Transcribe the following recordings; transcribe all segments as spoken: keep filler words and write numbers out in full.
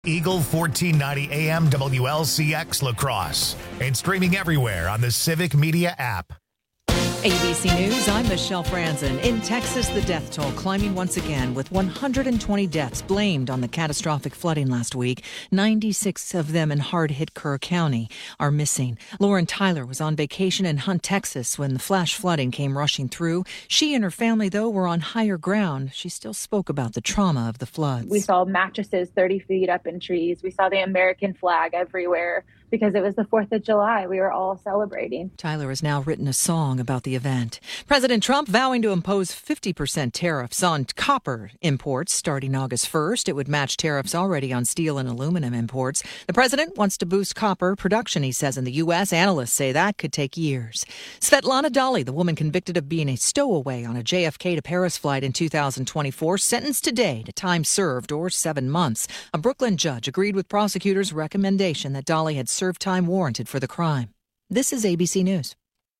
Eagle fourteen ninety A M W L C X La Crosse and streaming everywhere on the Civic Media app. A B C News, I'm Michelle Franzen. In Texas, the death toll climbing once again with one hundred twenty deaths blamed on the catastrophic flooding last week. ninety-six of them in hard-hit Kerr County are missing. Lauren Tyler was on vacation in Hunt, Texas when the flash flooding came rushing through. She and her family, though, were on higher ground. She still spoke about the trauma of the floods. We saw mattresses thirty feet up in trees. We saw the American flag everywhere because it was the fourth of July. We were all celebrating. Tyler has now written a song about the event. President Trump vowing to impose fifty percent tariffs on copper imports starting August first. It would match tariffs already on steel and aluminum imports. The president wants to boost copper production, he says, in the U S. Analysts say that could take years. Svetlana Dali, the woman convicted of being a stowaway on a J F K to Paris flight in two thousand twenty-four, sentenced today to time served or seven months. A Brooklyn judge agreed with prosecutors' recommendation that Dali had served time warranted for the crime. This is A B C News.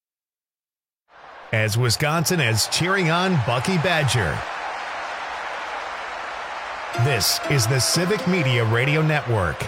As Wisconsin is cheering on Bucky Badger. This is the Civic Media Radio Network.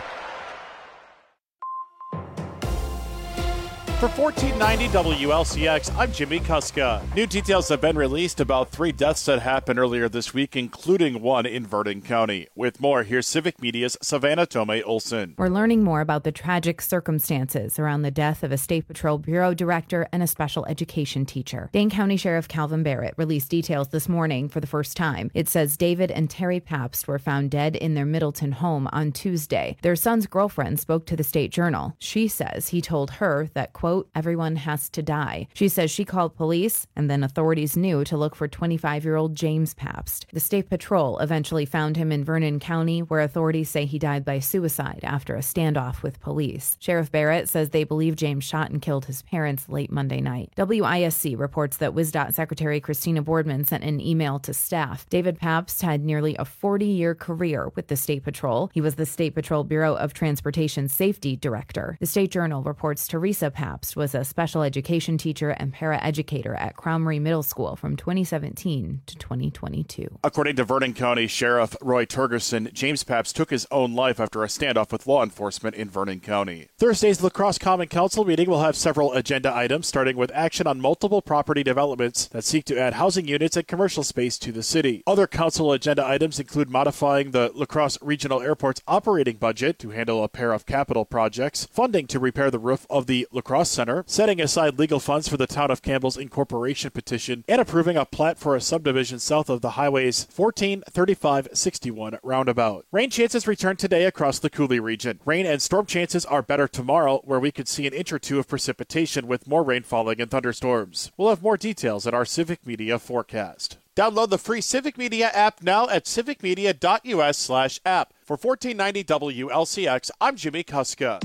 For fourteen ninety W L C X, I'm Jimmy Kuska. New details have been released about three deaths that happened earlier this week, including one in Verdon County. With more, here's Civic Media's Savannah Tomei Olson. We're learning more about the tragic circumstances around the death of a State Patrol Bureau director and a special education teacher. Dane County Sheriff Calvin Barrett released details this morning for the first time. It says David and Terry Pabst were found dead in their Middleton home on Tuesday. Their son's girlfriend spoke to the State Journal. She says he told her that, quote, everyone has to die. She says she called police and then authorities knew to look for twenty-five-year-old James Pabst. The State Patrol eventually found him in Vernon County, where authorities say he died by suicide after a standoff with police. Sheriff Barrett says they believe James shot and killed his parents late Monday night. W I S C reports that WisDOT Secretary Christina Boardman sent an email to staff. David Pabst had nearly a forty-year career with the State Patrol. He was the State Patrol Bureau of Transportation Safety Director. The State Journal reports Teresa Pabst was a special education teacher and paraeducator at Crowmery Middle School from twenty seventeen to twenty twenty-two. According to Vernon County Sheriff Roy Turgerson, James Pabst took his own life after a standoff with law enforcement in Vernon County. Thursday's La Crosse Common Council meeting will have several agenda items, starting with action on multiple property developments that seek to add housing units and commercial space to the city. Other council agenda items include modifying the La Crosse Regional Airport's operating budget to handle a pair of capital projects, funding to repair the roof of the La Crosse Center, setting aside legal funds for the Town of Campbell's incorporation petition, and approving a plat for a subdivision south of the highway's fourteen thirty-five sixty-one roundabout. Rain chances return today across the Coulee region. Rain and storm chances are better tomorrow, where we could see an inch or two of precipitation with more rain falling and thunderstorms. We'll have more details in our Civic Media forecast. Download the free Civic Media app now at civicmedia.us slash app. For fourteen ninety W L C X, I'm Jimmy Kuska.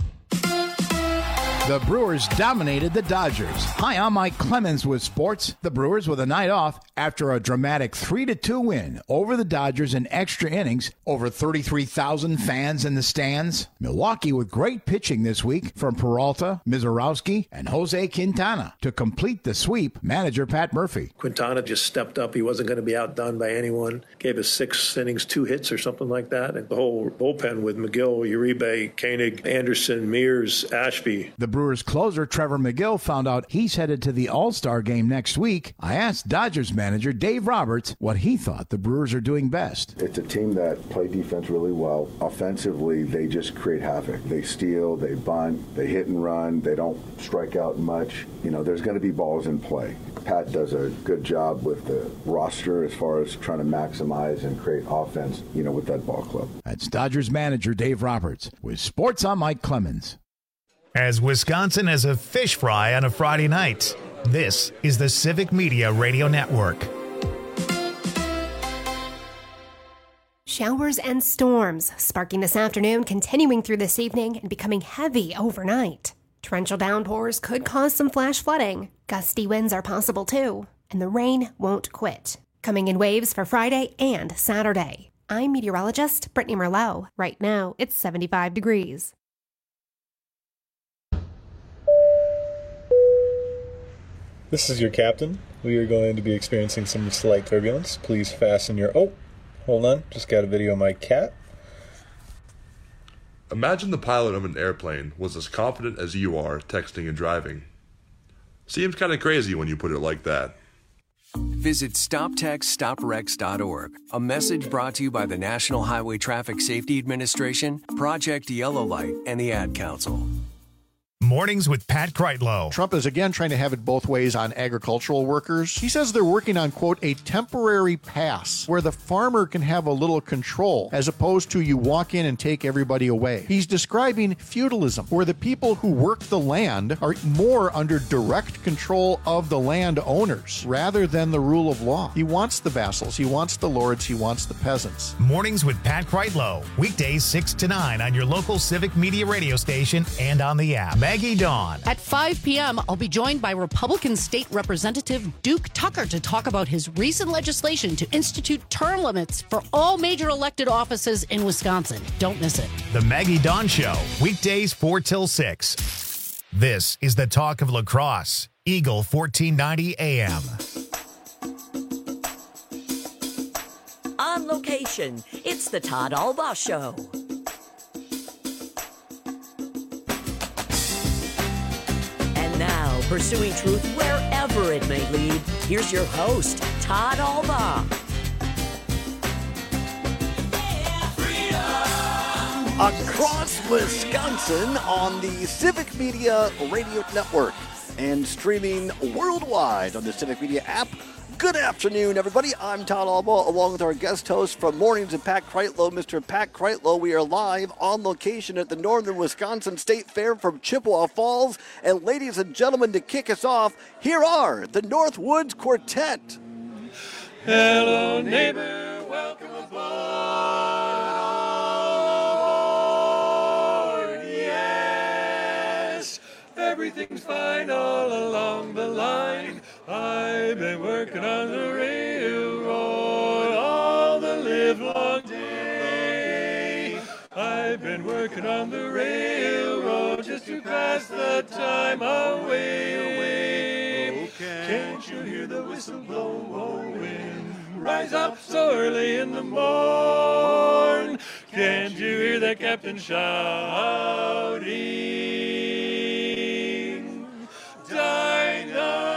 The Brewers dominated the Dodgers. Hi, I'm Mike Clemens with sports. The Brewers with a night off after a dramatic three to two win over the Dodgers in extra innings. Over thirty-three thousand fans in the stands. Milwaukee with great pitching this week from Peralta, Mizorowski, and Jose Quintana. To complete the sweep, manager Pat Murphy. Quintana just stepped up. He wasn't going to be outdone by anyone. Gave us six innings, two hits or something like that. And the whole bullpen with McGill, Uribe, Koenig, Anderson, Mears, Ashby. The Brewers closer Trevor McGill found out he's headed to the All-Star game next week. I asked Dodgers manager Dave Roberts what he thought the Brewers are doing best. It's a team that play defense really well. Offensively, they just create havoc. They steal, they bunt, they hit and run. They don't strike out much. You know, there's going to be balls in play. Pat does a good job with the roster as far as trying to maximize and create offense, you know, with that ball club. That's Dodgers manager Dave Roberts. With sports, I'm Mike Clemens. As Wisconsin has a fish fry on a Friday night, this is the Civic Media Radio Network. Showers and storms sparking this afternoon, continuing through this evening, and becoming heavy overnight. Torrential downpours could cause some flash flooding. Gusty winds are possible too, and the rain won't quit. Coming in waves for Friday and Saturday. I'm meteorologist Brittany Merlot. Right now, it's seventy-five degrees. This is your captain. We are going to be experiencing some slight turbulence. Please fasten your... Oh, hold on. Just got a video of my cat. Imagine the pilot of an airplane was as confident as you are texting and driving. Seems kind of crazy when you put it like that. Visit stop text stop wrecks dot org. A message brought to you by the National Highway Traffic Safety Administration, Project Yellow Light, and the Ad Council. Mornings with Pat Kreitlow. Trump is again trying to have it both ways on agricultural workers. He says they're working on, quote, a temporary pass where the farmer can have a little control as opposed to you walk in and take everybody away. He's describing feudalism, where the people who work the land are more under direct control of the landowners rather than the rule of law. He wants the vassals, he wants the lords, he wants the peasants. Mornings with Pat Kreitlow. Weekdays six to nine on your local Civic Media radio station and on the app. Maggie Dawn. At five p.m., I'll be joined by Republican State Representative Duke Tucker to talk about his recent legislation to institute term limits for all major elected offices in Wisconsin. Don't miss it. The Maggie Dawn Show, weekdays four till six. This is the talk of La Crosse, Eagle fourteen ninety A M. On location, it's the Todd Albaugh Show. Now, pursuing truth wherever it may lead, here's your host, Todd Albaugh. Across Wisconsin on the Civic Media Radio Network and streaming worldwide on the Civic Media app. Good afternoon, everybody. I'm Todd Albaugh, along with our guest host from Mornings with Pat Kreitlow, Mister Pat Kreitlow. We are live on location at the Northern Wisconsin State Fair from Chippewa Falls. And ladies and gentlemen, to kick us off, here are the Northwoods Quartet. Hello, neighbor, welcome aboard. Yes, everything's fine all along the line. I've been working on the railroad all the livelong day. I've been working on the railroad just to pass the time away. Okay. Can't you hear the whistle blowing? Rise up so early in the morn. Can't you hear the captain shouting? Dinah!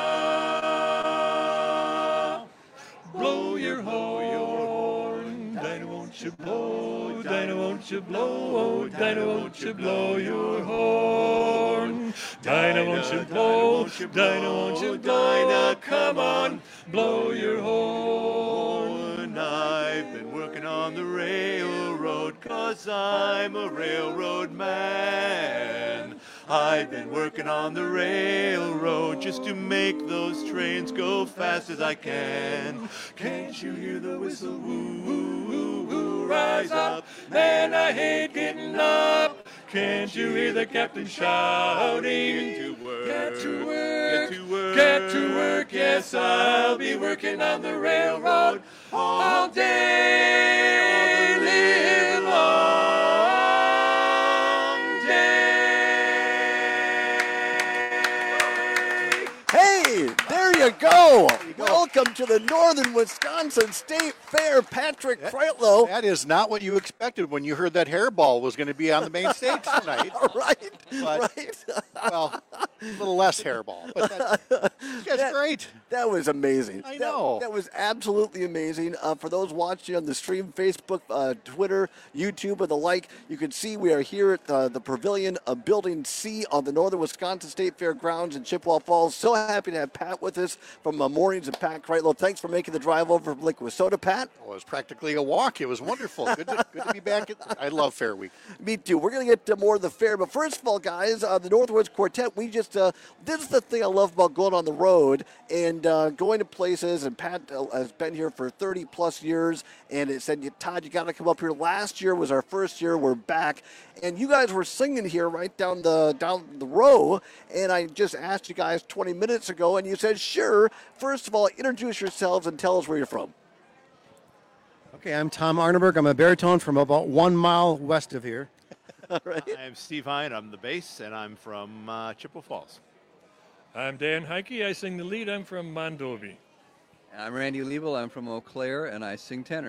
Blow, Dinah, won't you blow, Dinah, won't you blow your horn? Dinah, won't you blow, Dinah, won't you blow, come on, blow your horn. I've been working on the railroad 'cause I'm a railroad man. I've been working on the railroad just to make those trains go fast as I can. Can't you hear the whistle? Woo, woo, woo, woo, rise up, man, I hate getting up. Can't you hear the captain shouting? Get to work, get to work, get to work, get to work. Yes, I'll be working on the railroad all day, live long day. Hey, there you go. Welcome to the Northern Wisconsin State Fair, Patrick Kreitlow. That is not what you expected when you heard that hairball was going to be on the main stage tonight. right, but, right. Well, a little less hairball, but that, that's that, great. That was amazing. I know. That, that was absolutely amazing. Uh, for those watching on the stream, Facebook, uh, Twitter, YouTube, and the like, you can see we are here at the, the Pavilion of Building C on the Northern Wisconsin State Fair grounds in Chippewa Falls. So happy to have Pat with us from uh, Mornings of Pat Kreitlow. Thanks for making the drive over from Lake Wissota, Pat. Well, it was practically a walk. It was wonderful. Good to, good to be back. At, I love Fair Week. Me too. We're going to get to more of the fair. But first of all, guys, uh, the Northwoods Quartet, we just, uh, this is the thing I love about going on the road and uh, going to places. And Pat uh, has been here for thirty plus years. And it said, Todd, you got to come up here. Last year was our first year. We're back. And you guys were singing here right down the down the row. And I just asked you guys twenty minutes ago, and you said, sure. First of all, introduce yourselves and tell us where you're from. Okay, I'm Tom Arneberg. I'm a baritone from about one mile west of here. All right. I'm Steve Hine. I'm the bass, and I'm from uh, Chippewa Falls. I'm Dan Heike. I sing the lead. I'm from Mondovi. I'm Randy Liebel. I'm from Eau Claire, and I sing tenor.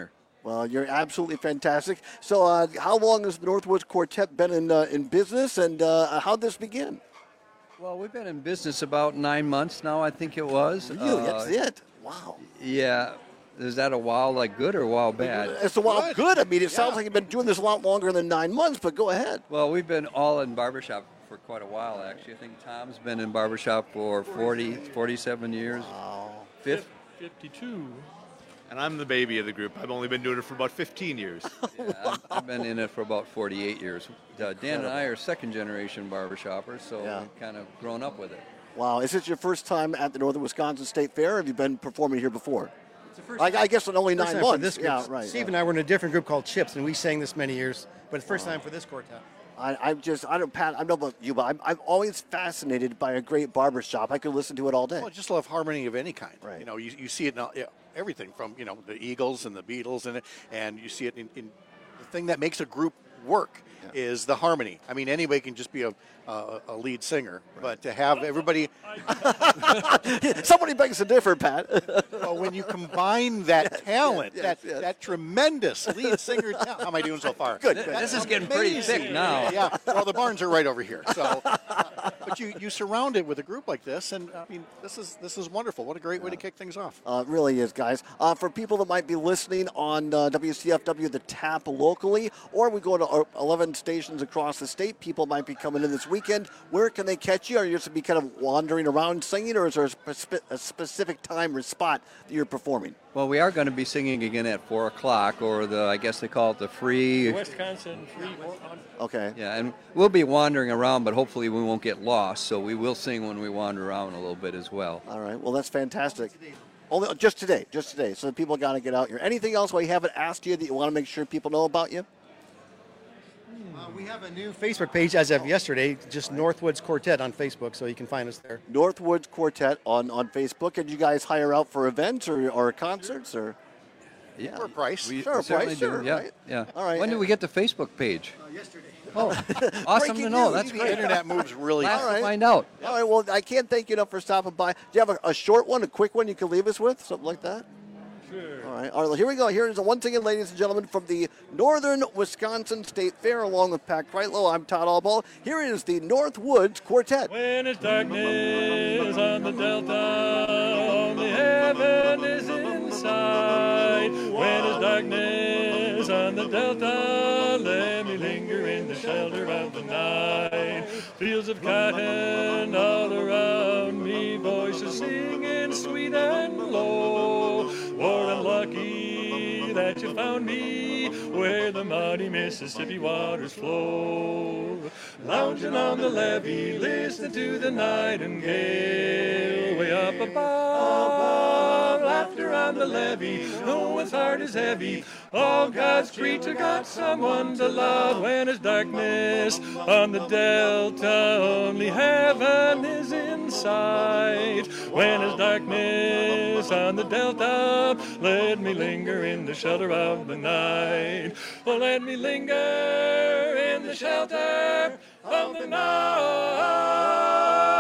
Well, you're absolutely fantastic. So, uh, how long has the Northwoods Quartet been in uh, in business, and uh, how'd this begin? Well, we've been in business about nine months now, I think it was. Really, Uh, that's it. Wow. Yeah. Is that a while like good or a while bad? It's a while good. I mean, it sounds like you've been doing this a lot longer than nine months, but go ahead. Well, we've been all in barbershop for quite a while, actually. I think Tom's been in barbershop for forty, forty-seven years. Wow. Fifth? fifty-two. And I'm the baby of the group. I've only been doing it for about fifteen years. Yeah, I've, I've been in it for about forty-eight years. Uh, Dan and I are second generation barbershoppers, so Yeah. we've kind of grown up with it. Wow. Is this your first time at the Northern Wisconsin State Fair? Or have you been performing here before? I, I guess in only First nine time for months. this group. Yeah, right. Steve yeah. and I were in a different group called Chips, and we sang this many years, but it's first time for this quartet. I, I'm just, I don't, Pat, I don't know about you, but I'm, I'm always fascinated by a great barbershop. I could listen to it all day. Well, I just love harmony of any kind. Right. You know, you, you see it in all- yeah, everything from, you know, the Eagles and the Beatles, and and you see it in, in the thing that makes a group work is the harmony. I mean, anybody can just be a, a, a lead singer, but to have everybody... Somebody begs to differ, Pat. Well, when you combine that talent, yes, that yes. that tremendous lead singer talent... How am I doing so far? Good, This, good. this is getting pretty Amazing. thick now. Yeah, well, the barns are right over here. So, uh, but you, you surround it with a group like this, and I mean, this is this is wonderful. What a great way to kick things off. Uh, it really is, guys. Uh, for people that might be listening on uh, W C F W, the Tap locally, or we go to uh, eleven stations across the state, people might be coming in this weekend. Where can they catch you? Are you just to be kind of wandering around singing, or is there a, spe- a specific time or spot that you're performing? Well, we are going to be singing again at four o'clock, or the I guess they call it the free. Wisconsin free. Okay. Yeah, and we'll be wandering around, but hopefully we won't get lost. So we will sing when we wander around a little bit as well. All right. Well, that's fantastic. Only just today, just today. So people got to get out here. Anything else we haven't asked you that you want to make sure people know about you? Uh, we have a new Facebook page as of yesterday, just Northwoods Quartet on Facebook, so you can find us there. Northwoods Quartet on, on Facebook. And you guys hire out for events or, or concerts or? Yeah, For a price. we, Sure, we certainly price, sure, do. Yeah, right? yeah. All right. When did we get the Facebook page? Uh, yesterday. Oh, awesome Breaking to know. news. That's The great. The internet moves really Glad fast. All right. to find out. All right, well, I can't thank you enough for stopping by. Do you have a, a short one, a quick one you can leave us with, something like that? Sure. All right, all right, here we go. Here is once again, ladies and gentlemen, from the Northern Wisconsin State Fair, along with Pat Kreitlow. I'm Todd Allball. Here is the Northwoods Quartet. When it's darkness on the delta, only heaven is inside. When it's darkness on the delta, let me linger in the shelter of the night. Fields of cotton all around me, voices singing sweet and low. Warren, lucky that you found me where the mighty Mississippi waters flow. Lounging on the levee, listening to the nightingale. Way up above, laughter on the levee. No one's heart is heavy. All God's creature got someone to love. When it's darkness on the delta, only heaven is in sight. When it's darkness on the delta, let me linger in the shelter of the night. Oh, let me linger in the shelter of the night.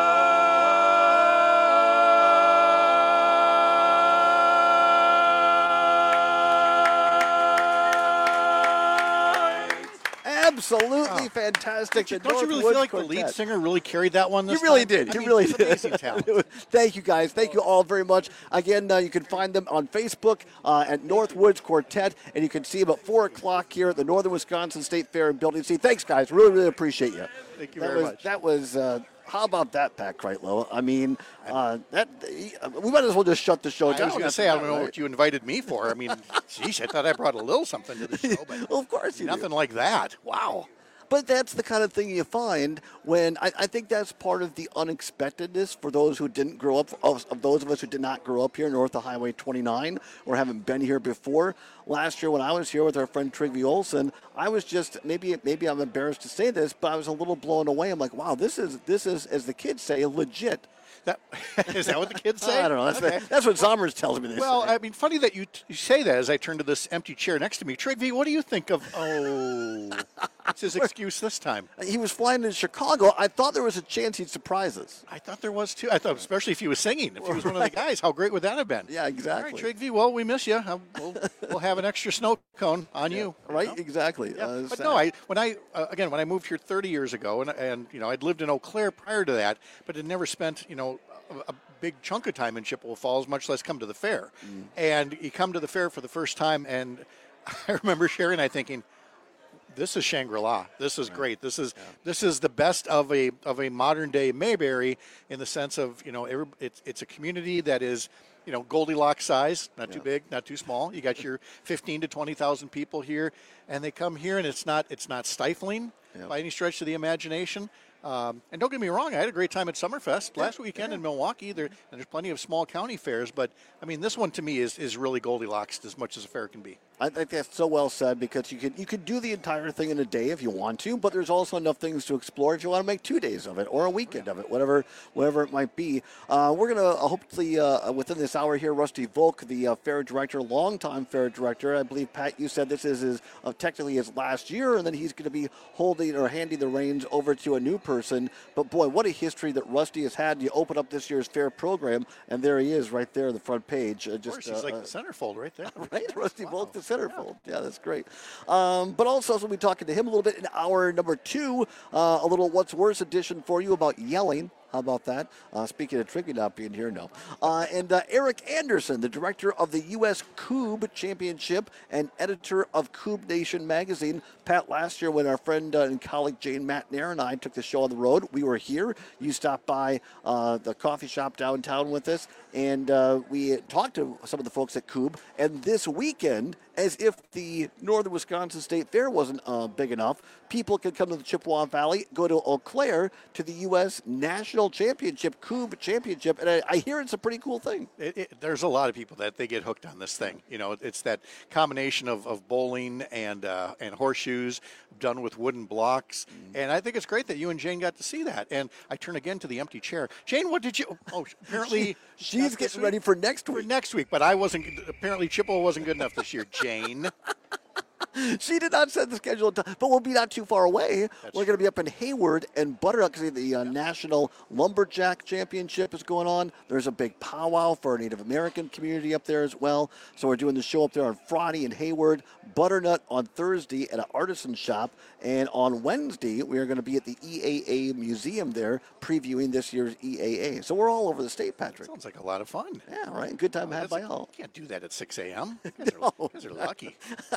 Absolutely fantastic. Don't you, The don't you really Northwoods feel like the Quartet. lead singer really carried that one this You really time? did. I You mean, really it's did. amazing talent. Thank you, guys. Thank you all very much. Again, uh, you can find them on Facebook uh, at Northwoods Quartet, and you can see them at four o'clock here at the Northern Wisconsin State Fair in Building C. Thanks, guys. Really, really appreciate you. Thank you that very was, much. That was, uh, how about that, Pat Kreitlow? I mean, uh, that we might as well just shut the show I was down. going to say, I don't know what you invited me for. I mean, geez, I thought I brought a little something to the show, but well, of course you nothing do. like that. Wow. But that's the kind of thing you find when I, I think that's part of the unexpectedness for those who didn't grow up, of, of those of us who did not grow up here north of Highway twenty-nine or haven't been here before. Last year when I was here with our friend Trygve Olsen, I was just, maybe maybe I'm embarrassed to say this, but I was a little blown away. I'm like, wow, this is, this is, as the kids say, legit. That, is that what the kids say? I don't know. That's, okay. the, that's what Zommers tells me they well, say. I mean, funny that you, t- you say that as I turn to this empty chair next to me. Trigby, what do you think of, oh, what's his excuse this time? He was flying to Chicago. I thought there was a chance he'd surprise us. I thought there was, too. I thought, especially if he was singing, if he was one of the guys, how great would that have been? Yeah, exactly. All right, Trigby, well, we miss you. We'll, we'll have an extra snow cone on yeah, you. Right, you know? exactly. Yeah. Uh, but sad. no, I when I, uh, again, when I moved here thirty years ago, and, and, you know, I'd lived in Eau Claire prior to that, but had never spent, you know, a, a big chunk of time in Chippewa Falls, much less come to the fair. Mm. And you come to the fair for the first time, and I remember Sherry and I thinking, this is Shangri-La. This is great. This is yeah. this is the best of a of a modern day Mayberry in the sense of, you know, every, it's it's a community that is, you know, Goldilocks size, not yeah. too big, not too small. You got your fifteen to twenty thousand people here, and they come here, and it's not it's not stifling yeah. by any stretch of the imagination. Um, and don't get me wrong, I had a great time at Summerfest last yeah, weekend yeah. in Milwaukee. There, and there's plenty of small county fairs, but I mean, this one to me is, is really Goldilocks as much as a fair can be. I think that's so well said, because you could you could do the entire thing in a day if you want to, but there's also enough things to explore if you want to make two days of it or a weekend of it, whatever whatever it might be. Uh, we're going to uh, hopefully uh, within this hour here, Rusty Volk, the uh, fair director, longtime fair director. I believe, Pat, you said this is his, uh, technically his last year, and then he's going to be holding or handing the reins over to a new person. But boy, what a history that Rusty has had. You open up this year's fair program, and there he is right there on the front page. Uh, just, of course, he's uh, like the centerfold right there. Right, Rusty wow. Volk, the centerfold. Yeah, that's great. Um, but also, so we'll be talking to him a little bit in hour number two, uh, a little What's Worse edition for you about yelling. How about that? Uh, speaking of Trigby not being here, no. Uh, and uh, Eric Anderson, the director of the U S Coob Championship and editor of Coob Nation magazine. Pat, last year when our friend uh, and colleague Jane Matnair and I took the show on the road, we were here. You stopped by uh, the coffee shop downtown with us, and uh, we talked to some of the folks at Coob. And this weekend, as if the Northern Wisconsin State Fair wasn't uh, big enough, people could come to the Chippewa Valley, go to Eau Claire to the U S National Championship, Coob Championship, and I, I hear it's a pretty cool thing. It, it, there's a lot of people that they get hooked on this thing. You know, it's that combination of, of bowling and uh, and horseshoes done with wooden blocks, mm. and I think it's great that you and Jane got to see that. And I turn again to the empty chair. Jane, what did you? Oh, apparently she, she's getting ready for next week. For next week, but I wasn't. Apparently, Chippewa wasn't good enough this year. Jane. She did not set the schedule, but we'll be not too far away. That's We're going to be up in Hayward and Butternut because the uh, National Lumberjack Championship is going on. There's a big powwow for our Native American community up there as well. So we're doing the show up there on Friday in Hayward, Butternut on Thursday at an artisan shop, and on Wednesday we are going to be at the E A A Museum there previewing this year's E A A. So we're all over the state, Patrick. Sounds like a lot of fun. Yeah, right. Good time oh, had by all. You can't do that at six a.m. You guys, no. you guys are lucky.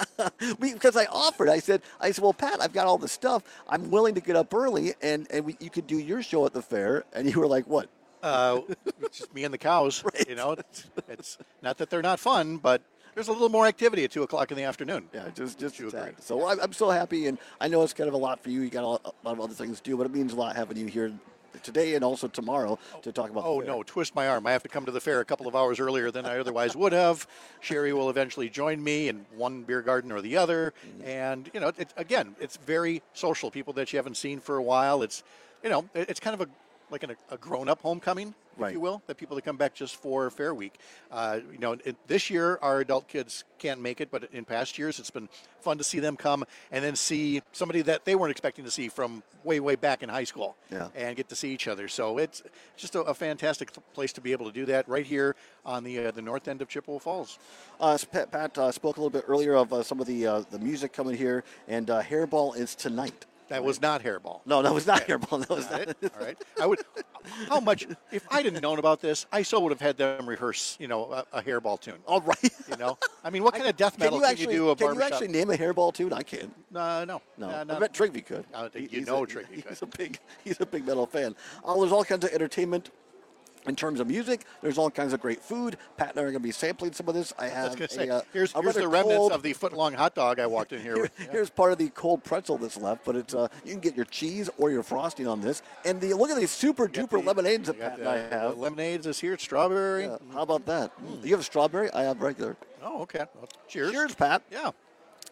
Because I offered, I said, I said, well, Pat, I've got all this stuff. I'm willing to get up early, and, and we, you could do your show at the fair. And you were like, what? Uh, just me and the cows. Right. You know, it's, it's not that they're not fun, but there's a little more activity at two o'clock in the afternoon. Yeah, just just that. So I'm, I'm so happy, and I know it's kind of a lot for you. You got a lot, a lot of other things to do, but it means a lot having you here today and also tomorrow to talk about oh the fair. No, twist my arm. I have to come to the fair a couple of hours earlier than I otherwise would have. Sherry will eventually join me in one beer garden or the other. Mm-hmm. And, you know, it, again, it's very social. People that you haven't seen for a while. It's, you know, it, it's kind of a like an, a grown-up homecoming, right. if you will, that people that come back just for Fair Week. Uh, you know, it, this year our adult kids can't make it, but in past years it's been fun to see them come and then see somebody that they weren't expecting to see from way, way back in high school, yeah. and get to see each other. So it's just a, a fantastic place to be able to do that right here on the uh, the north end of Chippewa Falls. Uh, Pat, Pat uh, spoke a little bit earlier of uh, some of the uh, the music coming here, and uh, Hairball is tonight. That was not Hairball. No, that was not okay. Hairball. That was not not it. All right. I would. How much? If I didn't known about this, I so would have had them rehearse, you know, a, a Hairball tune. All right. You know, I mean, what kind I, of death metal can you, can actually, you do? A can barbershop? you actually name a Hairball tune? I can't. Uh, no. No. Uh, no. I bet Trigby could. I think you he's know a, Trigby could. He's a big. He's a big metal fan. Uh, there's all kinds of entertainment. In terms of music, there's all kinds of great food. Pat and I are going to be sampling some of this. I have I was a, say, uh, here's, a here's the cold, remnants of the foot-long hot dog I walked in here, here with. Yeah. Here's part of the cold pretzel that's left, but it's uh, you can get your cheese or your frosting on this. And the look at these super duper the, lemonades that Pat the, and I have. The lemonades is here. It's strawberry. Yeah, how about that? Mm. Do you have a strawberry? I have regular. Oh, okay. Well, cheers. Cheers, Pat. Yeah.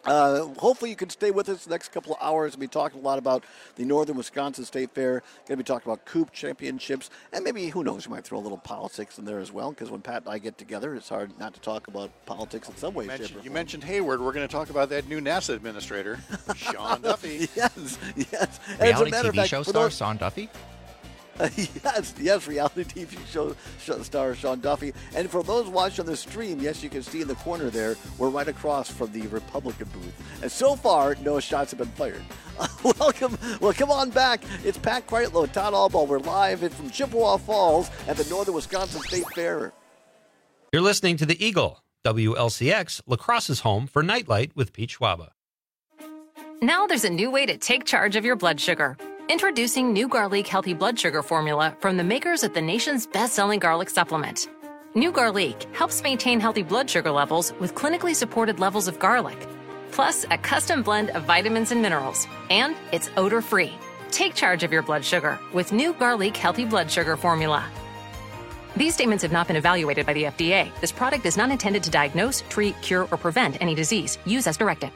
Uh, hopefully you can stay with us the next couple of hours. We'll be talking a lot about the Northern Wisconsin State Fair. Going to be talking about Coop Championships. And maybe, who knows, we might throw a little politics in there as well, because when Pat and I get together, it's hard not to talk about politics in some way, You shape, or mentioned, you form. mentioned Hayward. We're going to talk about that new NASA administrator, Sean Duffy. Yes, yes. And as a Reality matter T of V fact, show for star those- Sean Duffy? Uh, yes, yes, reality T V show, show star Sean Duffy. And for those watching the stream, yes, you can see in the corner there, we're right across from the Republican booth. And so far, no shots have been fired. Uh, welcome, well, come on back. It's Pat Kreitlow, Todd Albaugh. We're live from Chippewa Falls at the Northern Wisconsin State Fair. You're listening to The Eagle, W L C X, La Crosse's home for Nightlight with Pete Schwaba. Now there's a new way to take charge of your blood sugar. Introducing New Garlic Healthy Blood Sugar Formula from the makers of the nation's best-selling garlic supplement. New Garlic helps maintain healthy blood sugar levels with clinically supported levels of garlic, plus a custom blend of vitamins and minerals, and it's odor-free. Take charge of your blood sugar with New Garlic Healthy Blood Sugar Formula. These statements have not been evaluated by the F D A. This product is not intended to diagnose, treat, cure, or prevent any disease. Use as directed.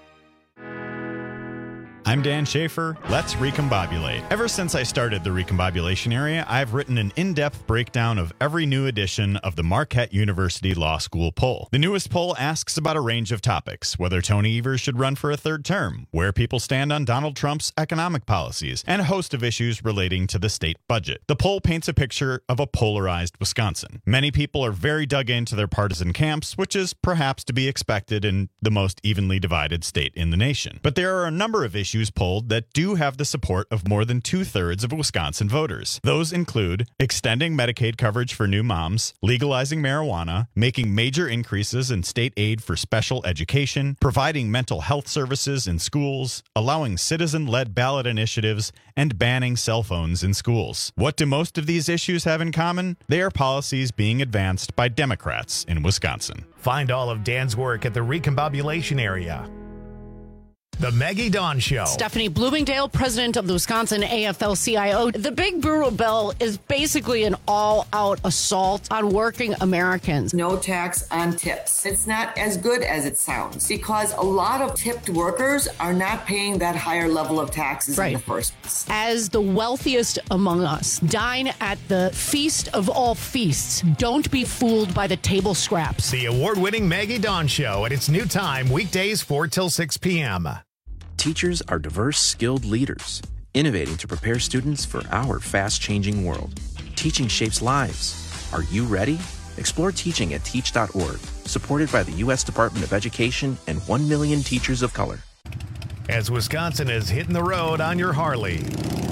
I'm Dan Schaefer. Let's recombobulate. Ever since I started the recombobulation area, I've written an in-depth breakdown of every new edition of the Marquette University Law School poll. The newest poll asks about a range of topics, whether Tony Evers should run for a third term, where people stand on Donald Trump's economic policies, and a host of issues relating to the state budget. The poll paints a picture of a polarized Wisconsin. Many people are very dug into their partisan camps, which is perhaps to be expected in the most evenly divided state in the nation. But there are a number of issues polled that do have the support of more than two-thirds of Wisconsin voters. Those include extending Medicaid coverage for new moms, legalizing marijuana, making major increases in state aid for special education, providing mental health services in schools, allowing citizen-led ballot initiatives, and banning cell phones in schools. What do most of these issues have in common? They are policies being advanced by Democrats in Wisconsin. Find all of Dan's work at the recombobulation area. The Maggie Dawn Show. Stephanie Bloomingdale, president of the Wisconsin A F L C I O. The Big Brewer Bill is basically an all-out assault on working Americans. No tax on tips. It's not as good as it sounds because a lot of tipped workers are not paying that higher level of taxes Right. in the first place. As the wealthiest among us, dine at the feast of all feasts. Don't be fooled by the table scraps. The award-winning Maggie Dawn Show at its new time, weekdays four till six p.m. Teachers are diverse, skilled leaders, innovating to prepare students for our fast-changing world. Teaching shapes lives. Are you ready? Explore teaching at teach dot org, supported by the U S Department of Education and one million teachers of color. As Wisconsin is hitting the road on your Harley.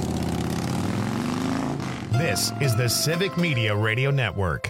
This is the Civic Media Radio Network.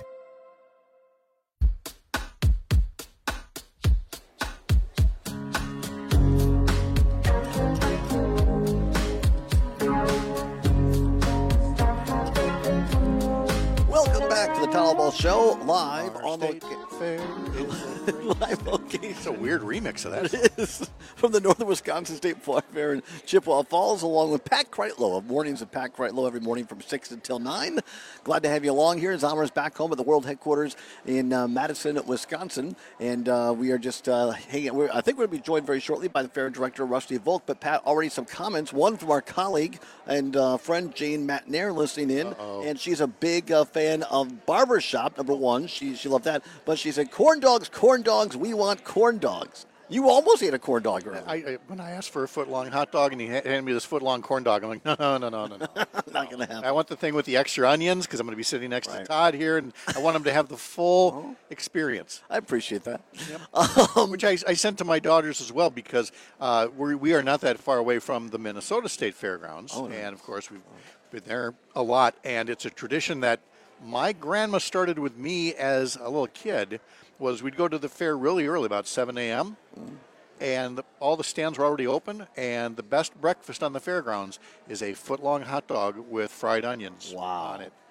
Welcome back to the Todd Show, live on the Fair. live location. It's a weird remix of that. It is from the Northern Wisconsin State Fair in Chippewa Falls, along with Pat Kreitlow of Mornings with Pat Kreitlow every morning from six until nine. Glad to have you along here. Zommer's back home at the world headquarters in uh, Madison, Wisconsin, and uh, we are just uh, hanging. We're, I think we're going to be joined very shortly by the fair director Rusty Volk. But Pat, already some comments. One from our colleague and uh, friend Jane Matnair listening in, Uh-oh. and she's a big uh, fan of Barbershop. Number one, she she loved that, but she said corn dogs, corn dogs. We want corn dogs. You almost ate a corn dog earlier. I, I, when I asked for a foot-long hot dog and he ha- handed me this foot-long corn dog, I'm like, no, no, no, no, no, no. Not going to happen. I want the thing with the extra onions because I'm going to be sitting next Right. to Todd here, and I want him to have the full experience. I appreciate that. Um, Which I, I sent to my daughters as well because uh, we we are not that far away from the Minnesota State Fairgrounds, Oh, no. and of course we've been there a lot, and it's a tradition that my grandma started with me as a little kid. Was we'd go to the fair really early, about seven a.m., and all the stands were already open, and the best breakfast on the fairgrounds is a foot-long hot dog with fried onions Wow. on it.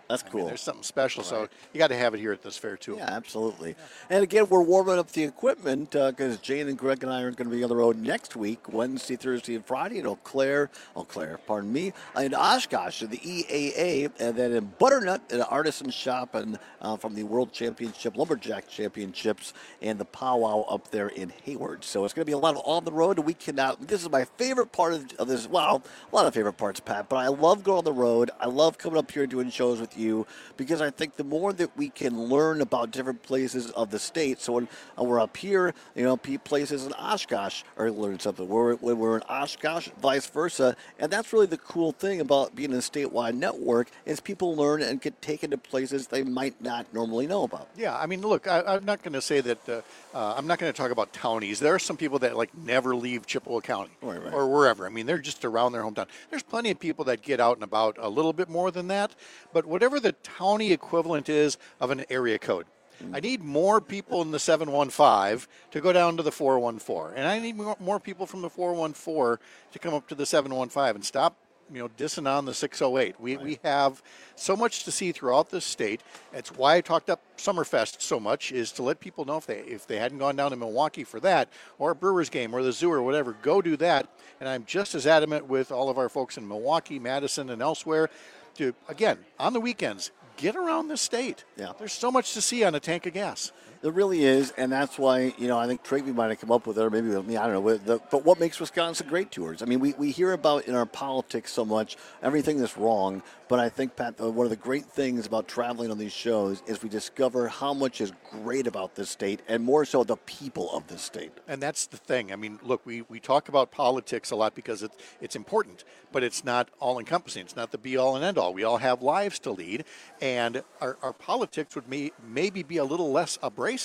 That's I cool. mean, there's something special, so you got to have it here at this fair, too. Yeah, absolutely. And again, we're warming up the equipment because uh, Jane and Greg and I are going to be on the road next week, Wednesday, Thursday, and Friday in Eau Claire, Eau Claire, pardon me, in Oshkosh in the E A A, and then in Butternut, an artisan shop and uh, from the World Championship, Lumberjack Championships, and the powwow up there in Hayward. So it's going to be a lot of on the road, and we cannot. This is my favorite part of, of this. Wow, a lot of favorite parts, Pat, but I love going on the road. I love coming up here and doing shows with you because I think the more that we can learn about different places of the state, so when uh, we're up here, you know, places in Oshkosh are learning something. We're, when we're in Oshkosh, vice versa, and that's really the cool thing about being a statewide network is people learn and get taken to places they might not normally know about. Yeah, I mean, look, I, I'm not going to say that, uh, uh, I'm not going to talk about townies. There are some people that, like, never leave Chippewa County right, right. or wherever. I mean, they're just around their hometown. There's plenty of people that get out and about a little bit more than that, but whatever the townie equivalent is of an area code, I need more people in the seven one five to go down to the four one four, and I need more, more people from the four one four to come up to the seven one five and stop, you know, dissing on the six oh eight. We, right. we have so much to see throughout this state. It's why I talked up Summerfest so much, is to let people know if they if they hadn't gone down to Milwaukee for that, or a Brewers game, or the zoo, or whatever, go do that. And I'm just as adamant with all of our folks in Milwaukee, Madison, and elsewhere to, again, on the weekends, get around the state. Yeah. There's so much to see on a tank of gas. There really is, and that's why, you know, I think Trigby might have come up with it, or maybe with me, I don't know. With the, but what makes Wisconsin great tours? I mean, we, we hear about in our politics so much, everything that's wrong, but I think, Pat, one of the great things about traveling on these shows is we discover how much is great about this state, and more so the people of this state. And that's the thing. I mean, look, we, we talk about politics a lot because it, it's important, but it's not all-encompassing. It's not the be-all and end-all. We all have lives to lead, and our, our politics would may, maybe be a little less abrasive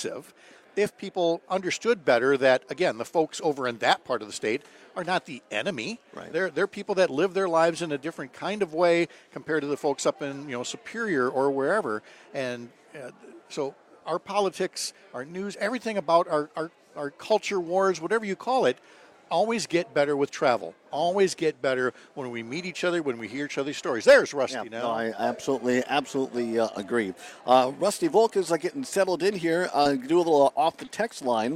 if people understood better that, again, the folks over in that part of the state are not the enemy. Right. They're they're people that live their lives in a different kind of way compared to the folks up in, you know, Superior or wherever. And uh, so our politics, our news, everything about our, our, our culture wars, whatever you call it, always get better with travel. Always get better when we meet each other, when we hear each other's stories. There's Rusty yeah, now. No, I absolutely, absolutely uh, agree. Uh, Rusty Volk is uh, getting settled in here. Uh, do a little off the text line.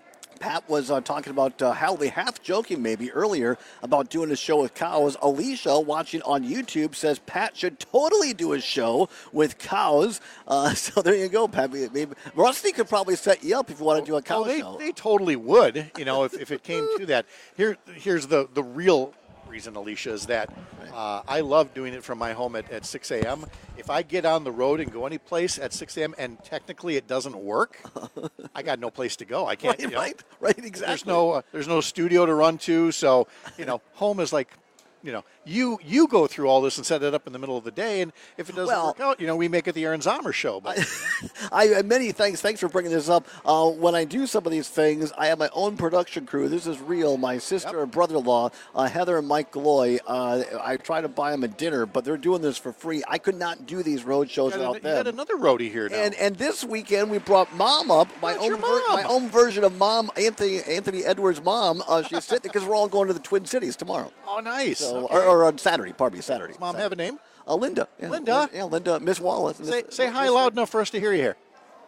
Pat was uh, talking about uh, how they half joking maybe earlier about doing a show with cows. Alicia, watching on YouTube, says Pat should totally do a show with cows. Uh, so there you go, Pat. Maybe, Rusty could probably set you up if you want to do a cow oh, they, show. They totally would, you know, if, if it came to that. Here, here's the, the real reason, Alicia, is that uh, I love doing it from my home at, at six a.m. If I get on the road and go any place at six a.m. and technically it doesn't work, I got no place to go. I can't. Right, you know, right, right, exactly. There's no uh, there's no studio to run to, so you know, home is like, you know, you you go through all this and set it up in the middle of the day, and if it doesn't Well, work out, you know, we make it the Aaron Zomer show. But I, I many thanks. Thanks for bringing this up. Uh, when I do some of these things, I have my own production crew. This is real. My sister Yep. and brother-in-law, uh, Heather and Mike Galloy. Uh, I try to buy them a dinner, but they're doing this for free. I could not do these road shows you without got, you got them. another roadie here now. And and this weekend we brought Mom up, my What's own your ver- mom? my own version of Mom, Anthony Anthony Edwards' mom. Uh, she's sitting because we're all going to the Twin Cities tomorrow. Oh, nice. So, Okay. or, or on Saturday, pardon me, Saturday. Does Mom Saturday. have a name? Uh, Linda. Yeah, Linda? Yeah, Linda, Miss Wallace. Say, Miss- say hi Miss- loud enough for us to hear you here.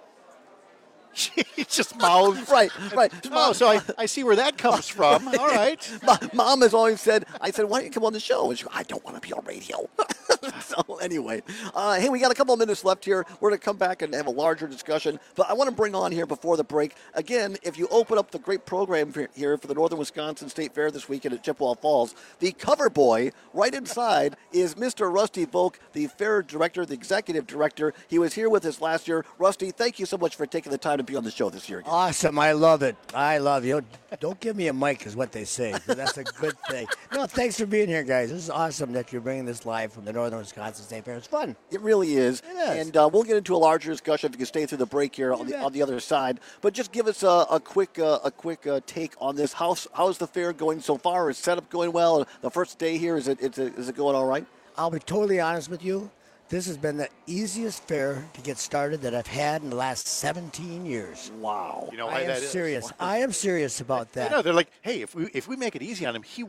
She just mouths. Right, right. Oh, so I, I see where that comes from. All right. Mom has always said, I said, why don't you come on the show? And she goes, I don't want to be on radio. So anyway, uh, hey, we got a couple of minutes left here. We're going to come back and have a larger discussion. But I want to bring on here before the break, again, if you open up the great program here for the Northern Wisconsin State Fair this weekend at Chippewa Falls, the cover boy right inside is Mister Rusty Volk, the fair director, the executive director. He was here with us last year. Rusty, thank you so much for taking the time to be on the show this year again. Awesome. I love it. I love you. Don't give me a mic is what they say. But that's a good thing. No, thanks for being here, guys. This is awesome that you're bringing this live from the Northern Wisconsin State Fair. It's fun. It really is. It is. And uh, we'll get into a larger discussion if you can stay through the break here on the, on the other side. But just give us a, a quick uh, a quick uh, take on this. How's, how's the fair going so far? Is setup going well? The first day here, is it, is it, is it going all right? I'll be totally honest with you. This has been the easiest fair to get started that I've had in the last seventeen years. Wow. You know I why am that is? serious. I am serious about that. You know, they're like, hey, if we if we make it easy on him, he won't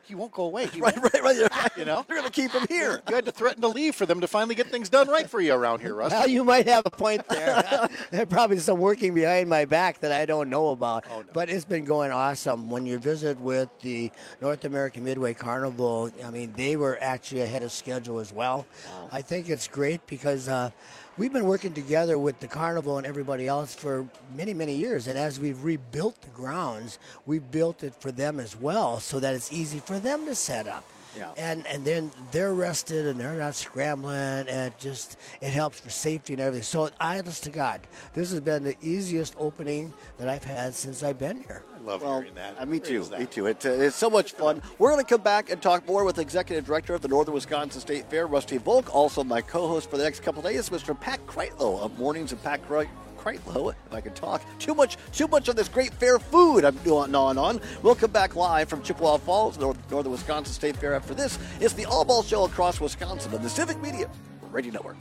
he won't go away. He right, right, right, right. You know? They're going to keep him here. You had to threaten to leave for them to finally get things done right for you around here, Russ. Well, you might have a point there. There's probably some working behind my back that I don't know about. Oh, no. But it's been going awesome. When you visit with the North American Midway Carnival, I mean, they were actually ahead of schedule as well. Wow. I think it's great because uh, we've been working together with the Carnival and everybody else for many, many years. And as we've rebuilt the grounds, we've built it for them as well so that it's easy for them to set up. Yeah. And and then they're rested and they're not scrambling, and it just it helps for safety and everything. So honest to God, this has been the easiest opening that I've had since I've been here. I love well, hearing that. Uh, me too. Me too. It, uh, it's so much fun. We're going to come back and talk more with Executive Director of the Northern Wisconsin State Fair, Rusty Volk. Also, my co-host for the next couple of days, Mister Pat Kreitlow of Mornings of Pat Kreitlow. Kreitlow, if I can talk. Too much too much of this great fair food I'm gnawing on. We'll come back live from Chippewa Falls, North, Northern Wisconsin State Fair. After this, it's the All Ball Show across Wisconsin on the Civic Media Radio Network.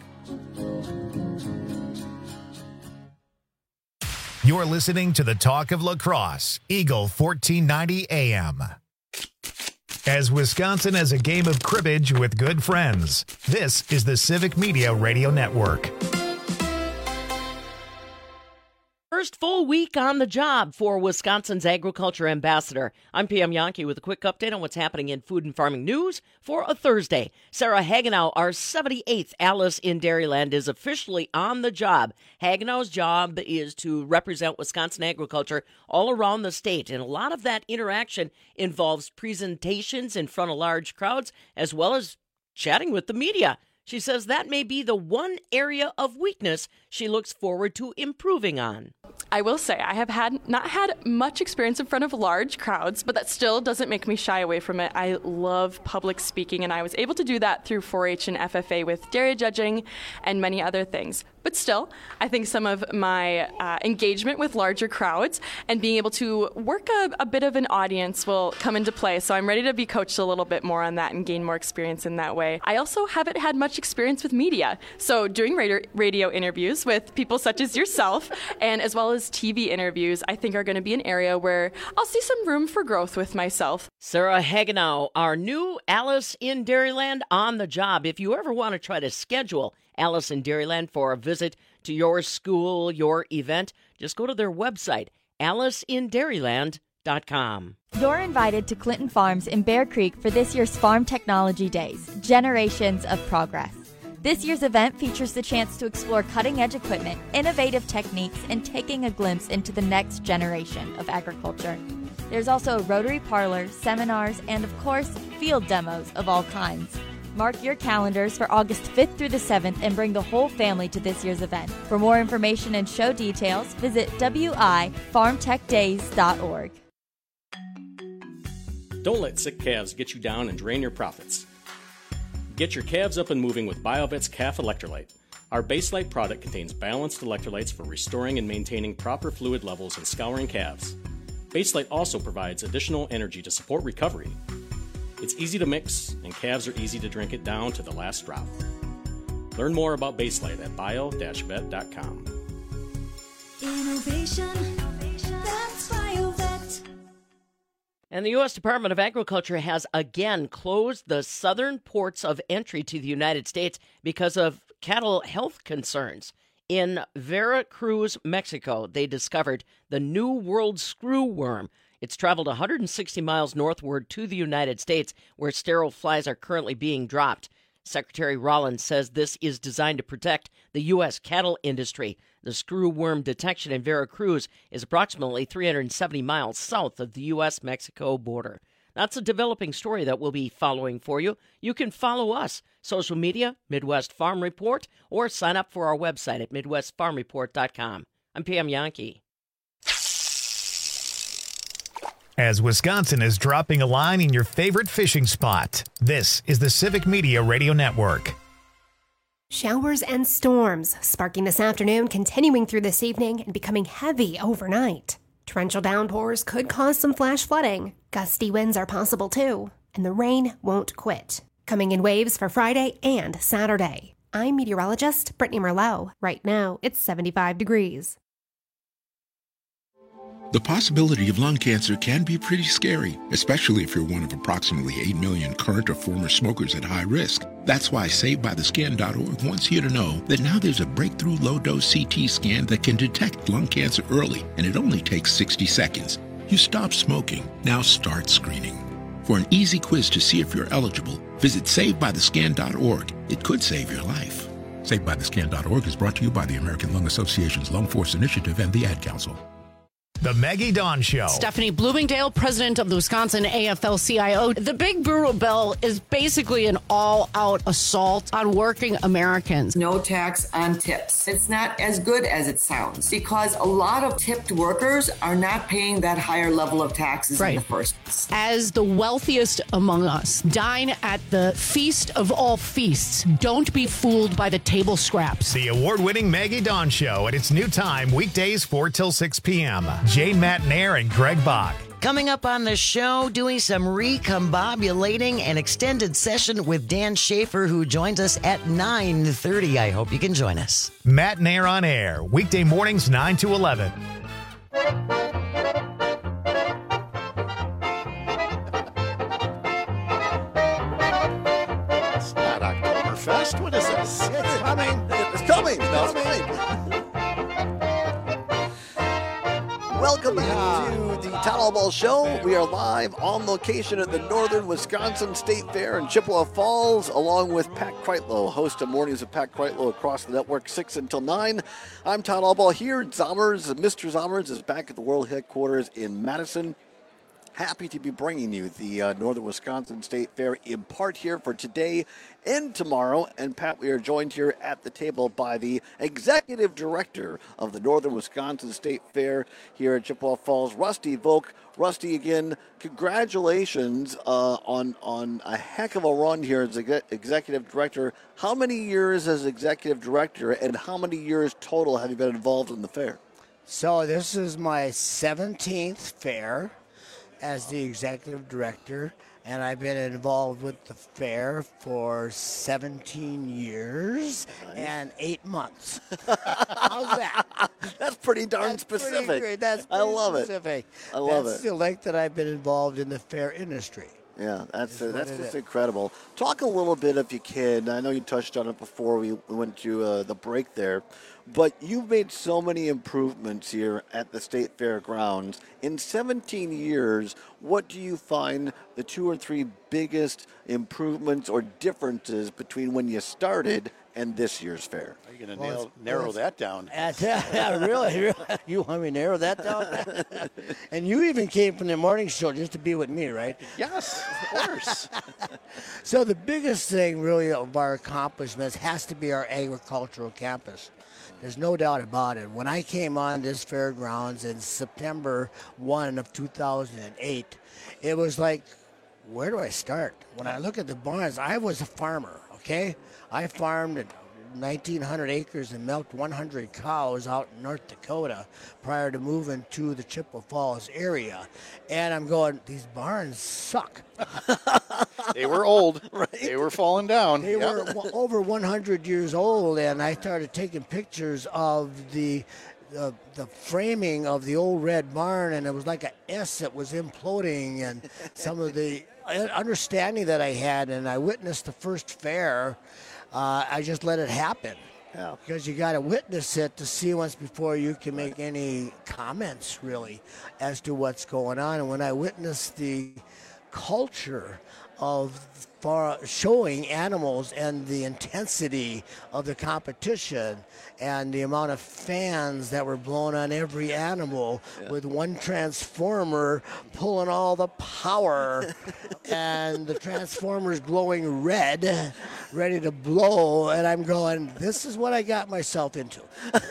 You're listening to the Talk of Lacrosse, Eagle fourteen ninety A M. As Wisconsin has a game of cribbage with good friends, this is the Civic Media Radio Network. First full week on the job for Wisconsin's agriculture ambassador. I'm Pam Yankee with a quick update on what's happening in food and farming news for a Thursday. Sarah Hagenow, our seventy-eighth Alice in Dairyland, is officially on the job. Hagenow's job is to represent Wisconsin agriculture all around the state, and a lot of that interaction involves presentations in front of large crowds as well as chatting with the media. She says that may be the one area of weakness she looks forward to improving on. I will say I have had not had much experience in front of large crowds, but that still doesn't make me shy away from it. I love public speaking, and I was able to do that through four H and F F A with dairy judging and many other things. But still, I think some of my uh, engagement with larger crowds and being able to work a, a bit of an audience will come into play. So I'm ready to be coached a little bit more on that and gain more experience in that way. I also haven't had much experience with media. So doing radio, radio interviews with people such as yourself and as well as T V interviews, I think are going to be an area where I'll see some room for growth with myself. Sarah Hagenow, our new Alice in Dairyland on the job. If you ever want to try to schedule Alice in Dairyland for a visit to your school, your event, just go to their website, alice in dairyland dot com. You're invited to Clinton Farms in Bear Creek for this year's Farm Technology Days, Generations of Progress. This year's event features the chance to explore cutting-edge equipment, innovative techniques, and taking a glimpse into the next generation of agriculture. There's also a Rotary Parlor, seminars, and of course, field demos of all kinds. Mark your calendars for August fifth through the seventh and bring the whole family to this year's event. For more information and show details, visit w i farm tech days dot org. Don't let sick calves get you down and drain your profits. Get your calves up and moving with BioVet's Calf Electrolyte. Our Baselite product contains balanced electrolytes for restoring and maintaining proper fluid levels and scouring calves. Baselite also provides additional energy to support recovery. It's easy to mix, and calves are easy to drink it down to the last drop. Learn more about Baselite at bio dash vet dot com. Innovation, that's BioVet. And the U S Department of Agriculture has again closed the southern ports of entry to the United States because of cattle health concerns. In Veracruz, Mexico, they discovered the New World screwworm. It's traveled one hundred sixty miles northward to the United States, where sterile flies are currently being dropped. Secretary Rollins says this is designed to protect the U S cattle industry. The screwworm detection in Veracruz is approximately three hundred seventy miles south of the U S Mexico border. That's a developing story that we'll be following for you. You can follow us, social media, Midwest Farm Report, or sign up for our website at midwest farm report dot com. I'm Pam Yankee. As Wisconsin is dropping a line in your favorite fishing spot, this is the Civic Media Radio Network. Showers and storms sparking this afternoon, continuing through this evening, and becoming heavy overnight. Torrential downpours could cause some flash flooding. Gusty winds are possible too, and the rain won't quit. Coming in waves for Friday and Saturday. I'm meteorologist Brittany Merlot. Right now, it's seventy-five degrees. The possibility of lung cancer can be pretty scary, especially if you're one of approximately eight million current or former smokers at high risk. That's why Saved By The Scan dot org wants you to know that now there's a breakthrough low-dose C T scan that can detect lung cancer early, and it only takes sixty seconds. You stop smoking, now start screening. For an easy quiz to see if you're eligible, visit Saved By The Scan dot org. It could save your life. Saved By The Scan dot org is brought to you by the American Lung Association's Lung Force Initiative and the Ad Council. The Maggie Dawn Show. Stephanie Bloomingdale, president of the Wisconsin A F L C I O. The Big Brutal Bill is basically an all-out assault on working Americans. No tax on tips. It's not as good as it sounds because a lot of tipped workers are not paying that higher level of taxes Right. in the first place. As the wealthiest among us, dine at the feast of all feasts. Don't be fooled by the table scraps. The award-winning Maggie Dawn Show at its new time, weekdays four till six p.m. Jane Matnair and Greg Bach. Coming up on the show, doing some recombobulating, an extended session with Dan Schaefer, who joins us at nine thirty. I hope you can join us. Matnair on air, weekday mornings nine to eleven. It's not Oktoberfest. What is this? It's coming. It's coming. That's right. Welcome back to the Town Hall Ball Show. We are live on location at the Northern Wisconsin State Fair in Chippewa Falls, along with Pat Kreitlow, host of Mornings with Pat Kreitlow across the network, six until nine. I'm Town Hall Ball here. Zommers, Mister Zommers is back at the world headquarters in Madison. Happy to be bringing you the uh, Northern Wisconsin State Fair in part here for today and tomorrow. And Pat, we are joined here at the table by the executive director of the Northern Wisconsin State Fair here at Chippewa Falls, Rusty Volk. Rusty, again, congratulations uh, on on a heck of a run here as ex- executive director. How many years as executive director, and how many years total have you been involved in the fair? So this is my seventeenth fair as the executive director, and I've been involved with the fair for seventeen years nice. and eight months. How's that? That's pretty darn That's specific. Pretty great. That's I pretty love specific. it. I love That's it. the length that I've been involved in the fair industry. Yeah, that's uh, that's it just is. incredible. Talk a little bit, if you can. I know you touched on it before we we went to uh, the break there, but you've made so many improvements here at the State Fairgrounds. In seventeen years, what do you find the two or three biggest improvements or differences between when you started and this year's fair? Are you going to Well, nail, it's- narrow well, that down? At, yeah, really, really. You want me to narrow that down? And you even came from the morning show just to be with me, right? Yes, of course. So the biggest thing really of our accomplishments has to be our agricultural campus. There's no doubt about it. When I came on this fairgrounds in September first of two thousand eight, it was like, where do I start? When I look at the barns, I was a farmer, okay? I farmed nineteen hundred acres and milked one hundred cows out in North Dakota prior to moving to the Chippewa Falls area. And I'm going, these barns suck. They were old. Right. They were falling down. They Yep. were w- over one hundred years old, and I started taking pictures of the, the the framing of the old red barn, and it was like a S that was imploding, and some of the understanding that I had, and I witnessed the first fair. Uh, I just let it happen. Yeah. Because you got to witness it to see once before you can make any comments, really, as to what's going on. And when I witnessed the culture of far showing animals and the intensity of the competition and the amount of fans that were blown on every animal Yeah. with one transformer pulling all the power and the transformers glowing red, ready to blow, and I'm going, this is what I got myself into.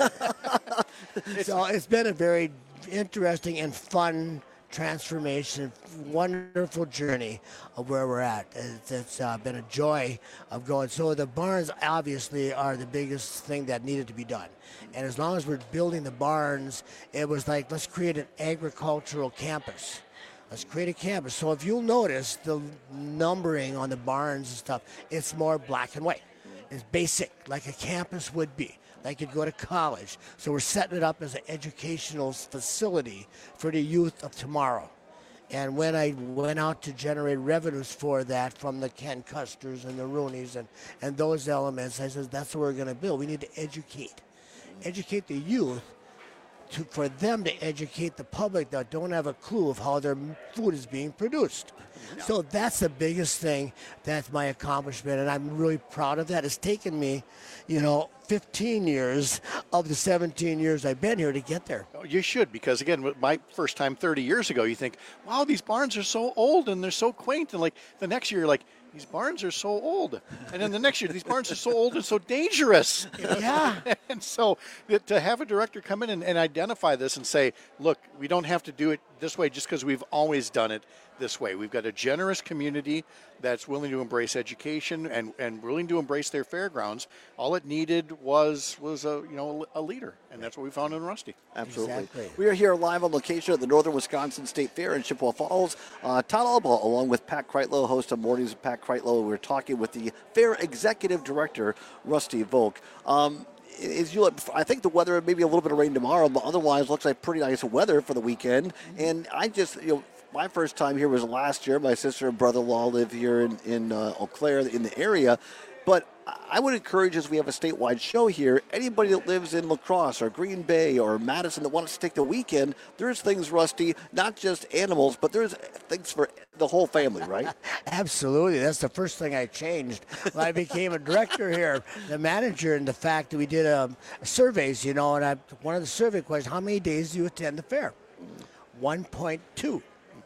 So it's been a very interesting and fun transformation, wonderful journey of where we're at. It's, it's uh, been a joy of going. So the barns obviously are the biggest thing that needed to be done. And as long as we're building the barns, it was like, let's create an agricultural campus. Let's create a campus. So if you'll notice the numbering on the barns and stuff, it's more black and white. It's basic, like a campus would be. They could go to college. So we're setting it up as an educational facility for the youth of tomorrow. And when I went out to generate revenues for that from the Ken Custers and the Rooneys and, and those elements, I said, that's what we're going to build. We need to educate. Educate the youth to, for them to educate the public that don't have a clue of how their food is being produced. So that's the biggest thing. That's my accomplishment, and I'm really proud of that. It's taken me, you know, fifteen years of the seventeen years I've been here to get there. Oh, you should, because again, my first time thirty years ago, you think, wow, these barns are so old and they're so quaint. And like the next year, you're like, these barns are so old. And then the next year, these barns are so old and so dangerous. You know? Yeah. And so that, to have a director come in and, and identify this and say, look, we don't have to do it this way just because we've always done it this way. We've got a generous community that's willing to embrace education and, and willing to embrace their fairgrounds. All it needed was was a you know a leader, and that's what we found in Rusty. Absolutely. Exactly. We are here live on location at the Northern Wisconsin State Fair in Chippewa Falls. Uh, Todd Alba, along with Pat Kreitlow, host of Mornings with Pat Kreitlow. We're talking with the Fair Executive Director, Rusty Volk. Um, Is you, I think the weather, maybe a little bit of rain tomorrow, but otherwise looks like pretty nice weather for the weekend. Mm-hmm. And I just, you know, my first time here was last year. My sister and brother-in-law live here in, in uh, Eau Claire, in the area. But I would encourage, as we have a statewide show here, anybody that lives in La Crosse or Green Bay or Madison that wants to take the weekend, there's things, Rusty, not just animals, but there's things for the whole family, right? Absolutely. That's the first thing I changed when I became a director here, the manager, and the fact that we did um, surveys, you know, and I, one of the survey questions, how many days do you attend the fair? one point two.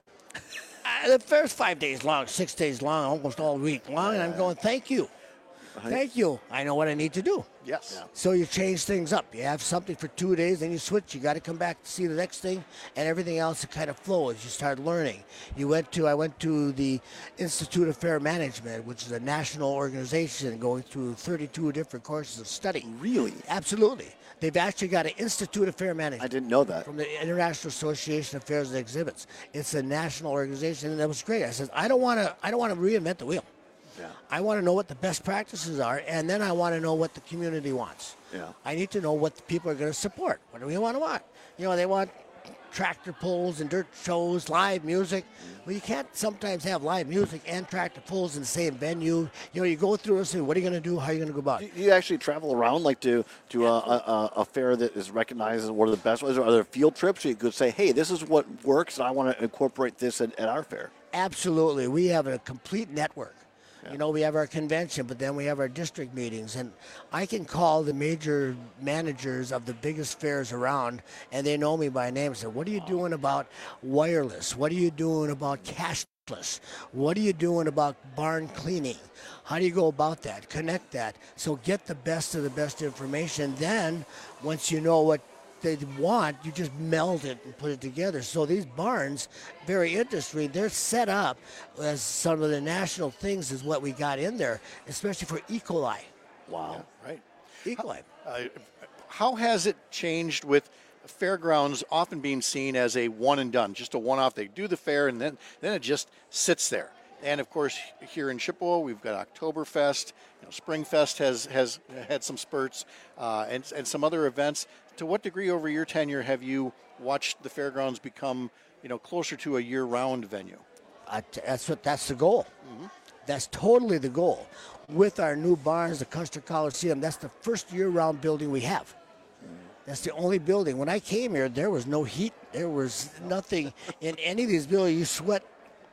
Uh, the fair's five days long, six days long, almost all week long, and I'm going, thank you. Thank you. I know what I need to do. Yes. Yeah. So you change things up. You have something for two days, then you switch. You got to come back to see the next thing, and everything else kind of flows. You start learning. You went to I went to the Institute of Fair Management, which is a national organization going through thirty-two different courses of study. Really? Absolutely. They've actually got an Institute of Fair Management. I didn't know that. From the International Association of Fairs and Exhibits. It's a national organization, and that was great. I said, I don't want to. I don't want to reinvent the wheel. Yeah. I want to know what the best practices are, and then I want to know what the community wants. Yeah. I need to know what the people are going to support. What do we want to want? You know, they want tractor pulls and dirt shows, live music. Well, you can't sometimes have live music and tractor pulls in the same venue. You know, you go through and say, what are you going to do? How are you going to go about it? Do you actually travel around, like to to a, a, a fair that is recognized as one of the best ones? Are there field trips where you could say, hey, this is what works, and I want to incorporate this at, at our fair? Absolutely. We have a complete network. You know, we have our convention, but then we have our district meetings. And I can call the major managers of the biggest fairs around, and they know me by name. So what are you doing about wireless? What are you doing about cashless? What are you doing about barn cleaning? How do you go about that? Connect that. So get the best of the best information. Then, once you know what they want, you just meld it and put it together. So these barns, very interesting, they're set up as some of the national things is what we got in there, especially for E. coli. Wow. Yeah, right. E. coli. Uh, how has it changed with fairgrounds often being seen as a one and done, just a one-off? They do the fair and then, then it just sits there. And of course, here in Chippewa, we've got Oktoberfest. You know, Springfest has has had some spurts, uh, and and some other events. To what degree, over your tenure, have you watched the fairgrounds become, you know, closer to a year-round venue? Uh, that's what. That's the goal. Mm-hmm. That's totally the goal. With our new barns, the Custer Coliseum, that's the first year-round building we have. That's the only building. When I came here, there was no heat. There was nothing in any of these buildings. You sweat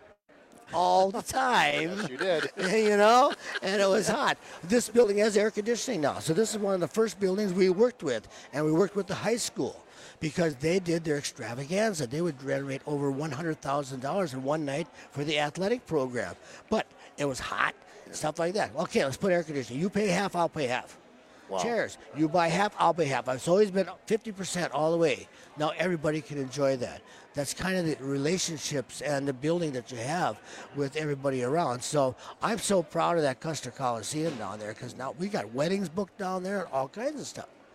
all the time. Yes, you did. You know, and it was hot. This building has air conditioning now. So this is one of the first buildings we worked with, and we worked with the high school because they did their extravaganza. They would generate over one hundred thousand dollars in one night for the athletic program. But it was hot, stuff like that. Okay, let's put air conditioning. You pay half, I'll pay half. Wow. Chairs. You buy half, I'll buy half. It's always been fifty percent all the way. Now everybody can enjoy that. That's kind of the relationships and the building that you have with everybody around. So I'm so proud of that Custer Coliseum down there because now we got weddings booked down there and all kinds of stuff. That's awesome.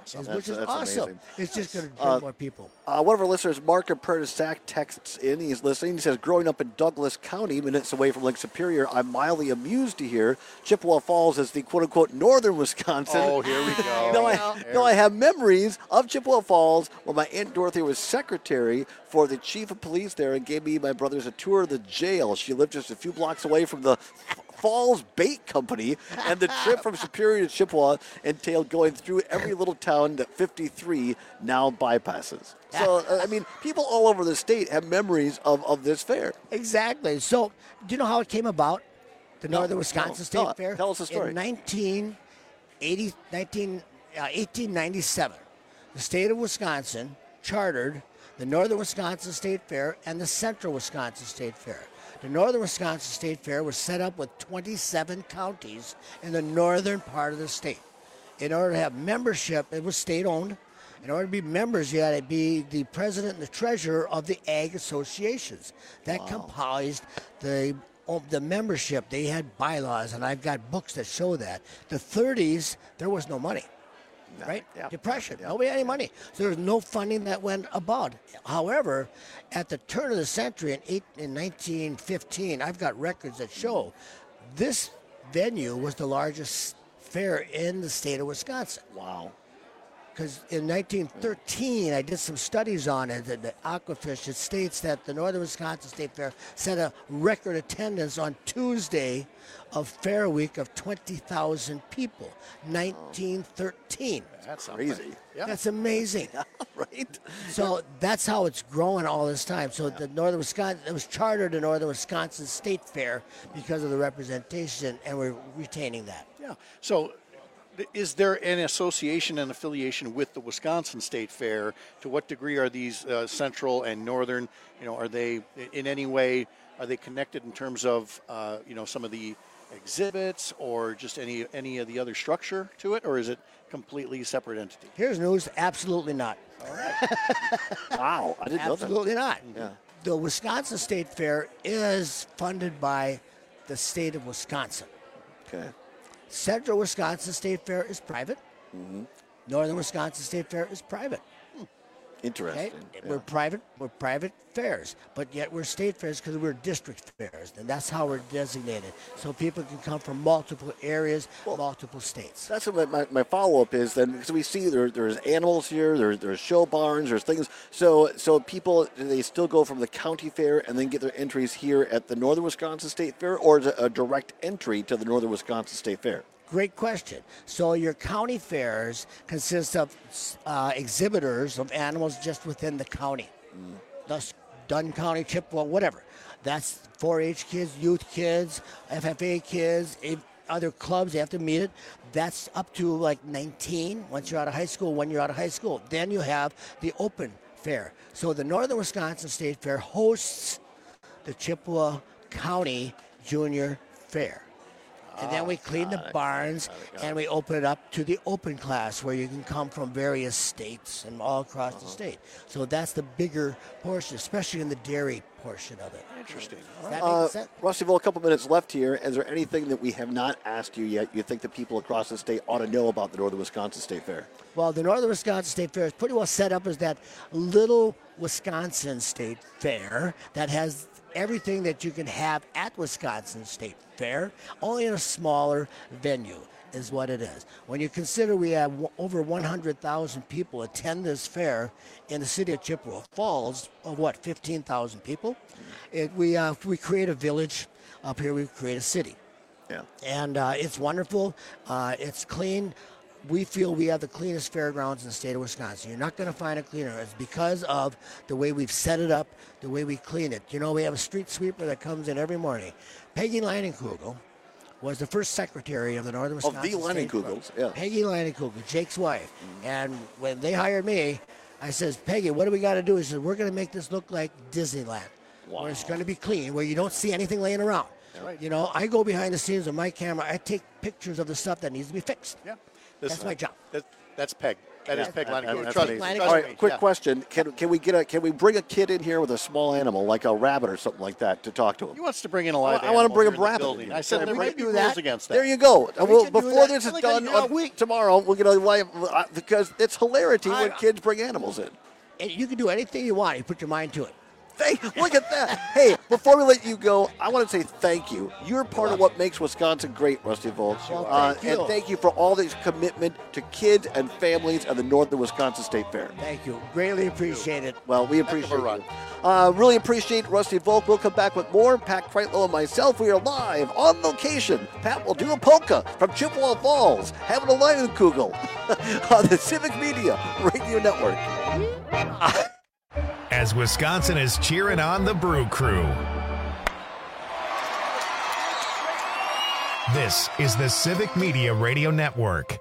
awesome. Which is That's awesome. amazing. It's just going to bring Uh, more people. Uh, one of our listeners, Mark in Prentice Sac, texts in. He's listening. He says, growing up in Douglas County, minutes away from Lake Superior, I'm mildly amused to hear Chippewa Falls is the quote-unquote northern Wisconsin. Oh, here we go. no, I, no, I have memories of Chippewa Falls when my Aunt Dorothy was secretary for the chief of police there and gave me and my brothers a tour of the jail. She lived just a few blocks away from the Falls Bait Company, and the trip from Superior to Chippewa entailed going through every little town that fifty-three now bypasses. So, uh, I mean, people all over the state have memories of, of this fair. Exactly. So, do you know how it came about? The No, Northern Wisconsin no, State no. Fair? Tell us the story. In nineteen eighty, nineteen, uh, eighteen ninety-seven, the state of Wisconsin chartered the Northern Wisconsin State Fair and the Central Wisconsin State Fair. The Northern Wisconsin State Fair was set up with twenty-seven counties in the northern part of the state. In order to have membership, it was state-owned. In order to be members, you had to be the president and the treasurer of the ag associations. That Wow. comprised the of the membership. They had bylaws, and I've got books that show that. The thirties, there was no money. Right? Depression. Nobody had any money. So there was no funding that went about. However, at the turn of the century in, eight, in nineteen fifteen, I've got records that show this venue was the largest fair in the state of Wisconsin. Wow. Because in nineteen thirteen, I did some studies on it, and the Aquafish, it states that the Northern Wisconsin State Fair set a record attendance on Tuesday of Fair Week of twenty thousand people, nineteen thirteen. That's crazy. Yeah. That's amazing. Right? So that's how it's growing all this time. So the Northern Wisconsin, it was chartered the Northern Wisconsin State Fair because of the representation, and we're retaining that. Yeah. So is there an association and affiliation with the Wisconsin State Fair? To what degree are these uh, central and northern, you know, are they in any way, are they connected in terms of, uh, you know, some of the exhibits or just any any of the other structure to it, or is it completely separate entity? Here's news, absolutely not. All right. Wow, I didn't know that. Absolutely not. Yeah. The Wisconsin State Fair is funded by the state of Wisconsin. Okay. Central Wisconsin State Fair is private. Mm-hmm. Northern Wisconsin State Fair is private. Interesting. Okay? Yeah. We're private. We're private fairs, but yet we're state fairs because we're district fairs, and that's how we're designated. So people can come from multiple areas, multiple states. That's what my, my, my follow-up is then, because we see there, there's animals here, there, there's show barns, there's things. So so people, do they still go from the county fair and then get their entries here at the Northern Wisconsin State Fair, or is it a direct entry to the Northern Wisconsin State Fair? Great question. So your county fairs consist of uh, exhibitors of animals just within the county. Mm. Thus, Dunn County, Chippewa, whatever. That's four H kids, youth kids, F F A kids, if other clubs, they have to meet it. That's up to like nineteen once you're out of high school, when you're out of high school. Then you have the open fair. So the Northern Wisconsin State Fair hosts the Chippewa County Junior Fair. And then we clean the barns and we open it up to the open class where you can come from various states and all across the state. So that's the bigger portion, especially in the dairy portion of it. Interesting. Does that Uh, make sense? Rusty, well, a couple minutes left here. Is there anything that we have not asked you yet you think that people across the state ought to know about the Northern Wisconsin State Fair? Well, the Northern Wisconsin State Fair is pretty well set up as that little Wisconsin State Fair that has everything that you can have at Wisconsin State Fair, only in a smaller venue is what it is. When you consider we have w- over one hundred thousand people attend this fair in the city of Chippewa Falls, of what, fifteen thousand people? It, we, uh, we create a village. Up here we create a city. Yeah. And uh, it's wonderful. Uh, it's clean. We feel we have the cleanest fairgrounds in the state of Wisconsin. You're not going to find a cleaner. It's because of the way we've set it up, the way we clean it. You know, we have a street sweeper that comes in every morning. Peggy Leinenkugel was the first secretary of the Northern Of Wisconsin the State Leinenkugels, Fair. yeah. Peggy Leinenkugel, Jake's wife. And when they hired me, I says, Peggy, what do we got to do? He said, we're going to make this look like Disneyland. Wow. Where it's going to be clean, where you don't see anything laying around. Right. You know, I go behind the scenes with my camera. I take pictures of the stuff that needs to be fixed. Yeah. That's my job. That, that's Peg. That is pig That- Lanigan. that's Trust- amazing. trust All me, right, quick yeah. question: Can can we get a can we bring a kid in here with a small animal like a rabbit or something like that to talk to him? He wants to bring in a live I want to animal bring a here in the rabbit. building. in I here. said Can there I might bring- be rules against that. There you go. We Well, can do before that. this is Like, done you know, on we- tomorrow, we're gonna live uh, because it's hilarity when I- kids bring animals in. And you can do anything you want. You put your mind to it. Thank, look at that. Hey, before we let you go, I want to say thank you. You're part of what makes Wisconsin great, Rusty Volk. Well, Uh, thank you. and thank you for all this commitment to kids and families at the Northern Wisconsin State Fair. Thank you. Greatly appreciate it. Well, we appreciate it. Uh, really appreciate Rusty Volk. We'll come back with more. Pat Kreitlow and myself, we are live on location. Pat will do a polka from Chippewa Falls, having a Leinenkugel on the Civic Media Radio Network. As Wisconsin is cheering on the Brew Crew. This is the Civic Media Radio Network.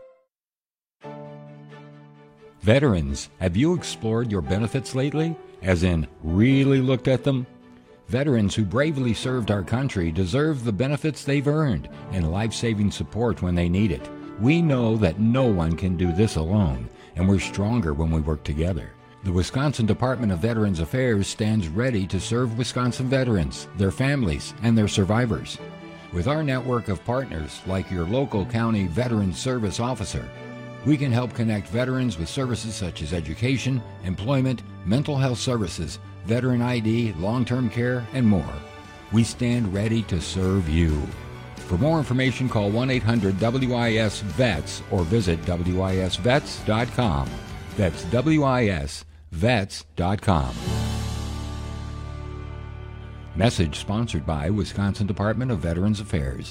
Veterans, have you explored your benefits lately? As in, really looked at them? Veterans who bravely served our country deserve the benefits they've earned and life-saving support when they need it. We know that no one can do this alone, and we're stronger when we work together. The Wisconsin Department of Veterans Affairs stands ready to serve Wisconsin veterans, their families, and their survivors. With our network of partners, like your local county Veterans Service Officer, we can help connect veterans with services such as education, employment, mental health services, veteran I D, long-term care, and more. We stand ready to serve you. For more information, call one eight hundred W I S vets or visit W I S vets dot com. That's W I S vets dot com. Message sponsored by Wisconsin Department of Veterans Affairs.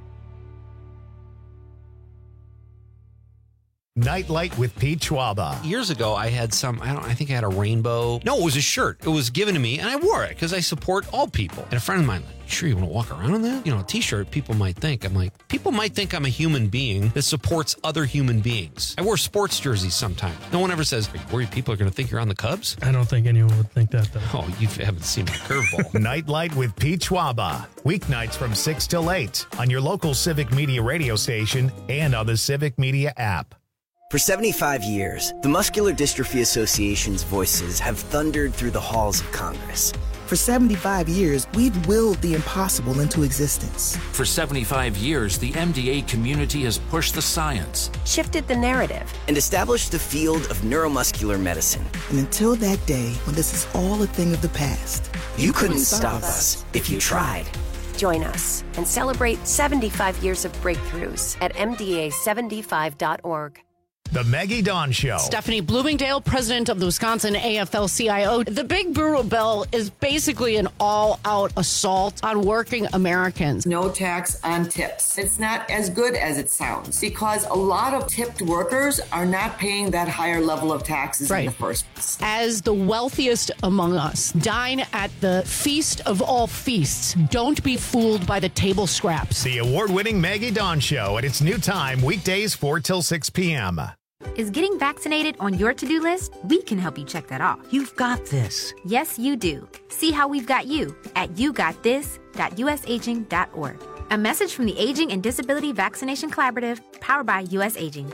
Nightlight with Pete Schwaba. Years ago, I had some, I don't, I think I had a rainbow. No, it was a shirt. It was given to me, and I wore it because I support all people. And a friend of mine, like, sure you want to walk around in that? You know, a t-shirt, people might think. I'm like, people might think I'm a human being that supports other human beings. I wear sports jerseys sometimes. No one ever says, are you worried people are going to think you're on the Cubs? I don't think anyone would think that, though. Oh, you haven't seen my curveball. Nightlight with Pete Schwaba. Weeknights from six till eight on your local Civic Media radio station and on the Civic Media app. For seventy-five years, the Muscular Dystrophy Association's voices have thundered through the halls of Congress. For seventy-five years, we've willed the impossible into existence. For seventy-five years, the M D A community has pushed the science, shifted the narrative, and established the field of neuromuscular medicine. And until that day when this is all a thing of the past, you, you couldn't, couldn't stop us if you tried. Join us and celebrate seventy-five years of breakthroughs at M D A seventy-five dot org. The Maggie Dawn Show. Stephanie Bloomingdale, president of the Wisconsin A F L C I O. The Big Burro Bill is basically an all-out assault on working Americans. No tax on tips. It's not as good as it sounds because a lot of tipped workers are not paying that higher level of taxes right. in the first place. As the wealthiest among us, dine at the feast of all feasts. Don't be fooled by the table scraps. The award-winning Maggie Dawn Show at its new time, weekdays four till six p.m. Is getting vaccinated on your to-do list? We can help you check that off. You've got this. Yes, you do. See how we've got you at you got this dot u s aging dot org. A message from the Aging and Disability Vaccination Collaborative, powered by U S Aging.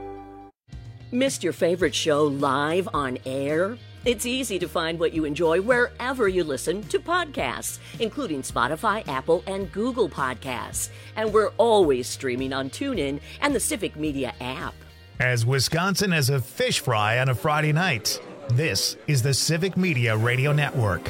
Missed your favorite show live on air? It's easy to find what you enjoy wherever you listen to podcasts, including Spotify, Apple, and Google Podcasts. And we're always streaming on TuneIn and the Civic Media app. As Wisconsin has a fish fry on a Friday night, this is the Civic Media Radio Network.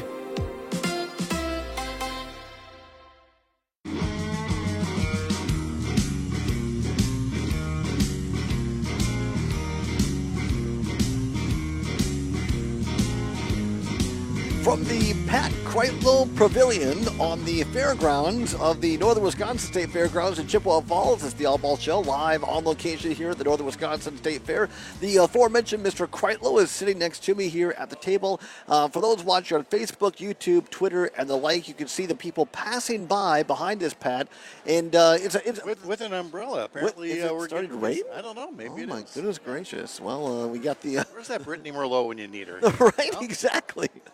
From the Pat Kreitlow Pavilion on the fairgrounds of the Northern Wisconsin State Fairgrounds in Chippewa Falls, it's the All Ball Show, live on location here at the Northern Wisconsin State Fair. The aforementioned Mister Kreitlow is sitting next to me here at the table. Uh, for those watching on Facebook, YouTube, Twitter, and the like, you can see the people passing by behind us, Pat. And uh, it's, a, it's with, with an umbrella. Apparently, with, uh, we're starting to getting rain. I don't know. Maybe oh it my is. goodness gracious! Well, uh, we got the. Uh, Where's that Brittany Merlot when you need her? right, know? exactly. Yep.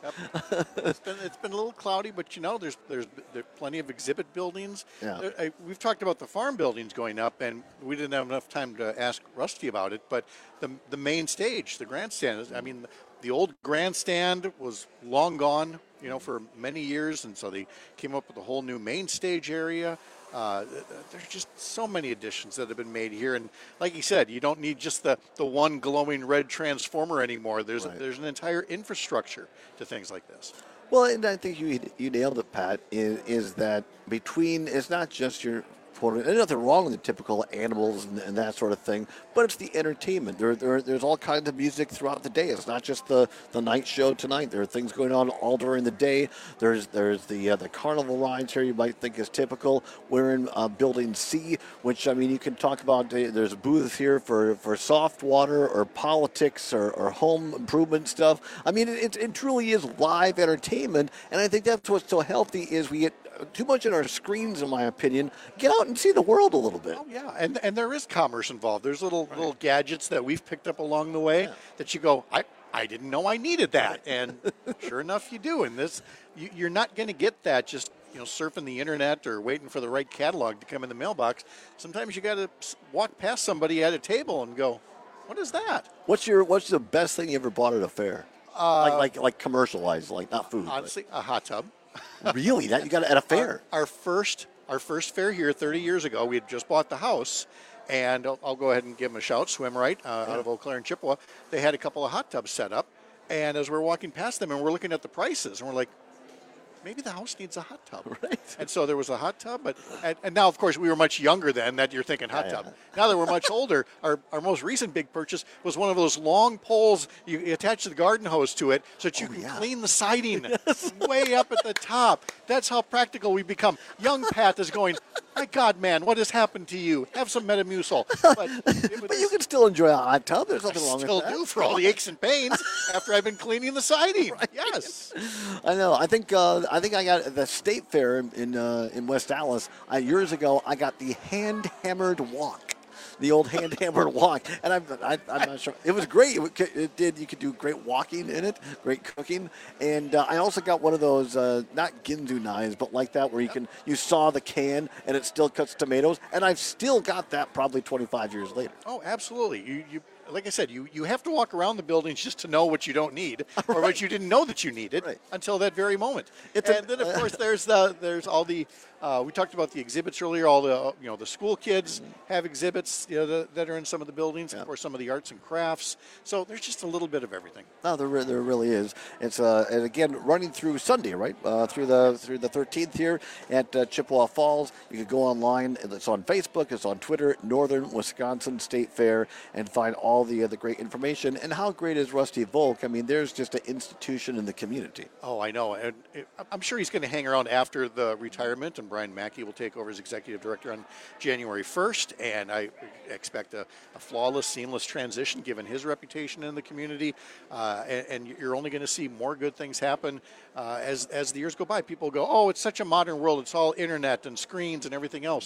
it's been it's been a little cloudy, but you know, there's there's there's plenty of exhibit buildings. Yeah. There- I, we've talked about the farm buildings going up, and we didn't have enough time to ask Rusty about it. But the the main stage, the grandstand, is- I mean, the old grandstand was long gone, you know, for many years, and so they came up with a whole new main stage area. Uh, th- th- there's just so many additions that have been made here, and like you said, you don't need just the, the one glowing red transformer anymore. There's Right. there's an entire infrastructure to things like this. Well, and I think you you nailed it, Pat. Is, is that between? It's not just your. There's nothing wrong with the typical animals and, and that sort of thing, but it's the entertainment. There, there, there's all kinds of music throughout the day. It's not just the, the night show tonight. There are things going on all during the day. There's there's the uh, the carnival rides here you might think is typical. We're in uh, Building C, which, I mean, you can talk about. Uh, there's booths here for, for soft water or politics or, or home improvement stuff. I mean, it, it truly is live entertainment, and I think that's what's so healthy is we get too much in our screens, in my opinion. Get out and see the world a little bit. Oh yeah, and and there is commerce involved. There's little little gadgets that we've picked up along the way that you go, I I didn't know I needed that, and sure enough, you do. And this, you, you're not going to get that just you know surfing the internet or waiting for the right catalog to come in the mailbox. Sometimes you got to walk past somebody at a table and go, what is that? What's your What's the best thing you ever bought at a fair? Uh, like like like commercialized, like not food. but- Honestly, a hot tub. Really? That you got it at a fair? Our, our first our first fair here thirty years ago, we had just bought the house, and I'll, I'll go ahead and give them a shout. Swim Right uh, Yeah. out of Eau Claire and Chippewa. They had a couple of hot tubs set up, and as we're walking past them, and we're looking at the prices, and we're like, maybe the house needs a hot tub. Right. And so there was a hot tub, but and, and now of course we were much younger then. That you're thinking hot Yeah, tub. yeah. Now that we're much older, our, our most recent big purchase was one of those long poles you, you attach the garden hose to it so that you can clean the siding way up at the top. That's how practical we become. Young Pat is going, my God, man, what has happened to you? Have some Metamucil. But, But you can still enjoy a hot tub. There's I nothing wrong still with that. do for all the aches and pains after I've been cleaning the siding. Yes. I know. I think uh, I think I got at the State Fair in in, uh, in West Dallas uh, years ago. I got the hand hammered walk, the old hand hammered walk, and I'm I, I'm not sure. It was great. It, w- it did. You could do great walking in it, great cooking, and uh, I also got one of those uh, not Ginzu knives, but like that where you can you saw the can and it still cuts tomatoes, and I've still got that probably twenty-five years later. Oh, absolutely. You, you, like I said, you, you have to walk around the buildings just to know what you don't need, or what you didn't know that you needed until that very moment. It's a- and then, of course, there's the there's all the uh, we talked about the exhibits earlier. All the uh, you know the school kids have exhibits you know that, that are in some of the buildings. Of course, some of the arts and crafts. So there's just a little bit of everything. No, there, re- there really is. It's uh, and again running through Sunday, right? Uh, through the through the thirteenth here at uh, Chippewa Falls. You can go online. It's on Facebook. It's on Twitter. Northern Wisconsin State Fair, and find all the uh, the great information. And how great is Rusty Volk? I mean, there's just an institution in the community. Oh, I know. And it, I'm sure he's going to hang around after the retirement, and Brian Mackey will take over as executive director on January first. And I expect a, a flawless, seamless transition given his reputation in the community. Uh, and, and you're only going to see more good things happen uh, as, as the years go by. People go, oh, it's such a modern world. It's all internet and screens and everything else.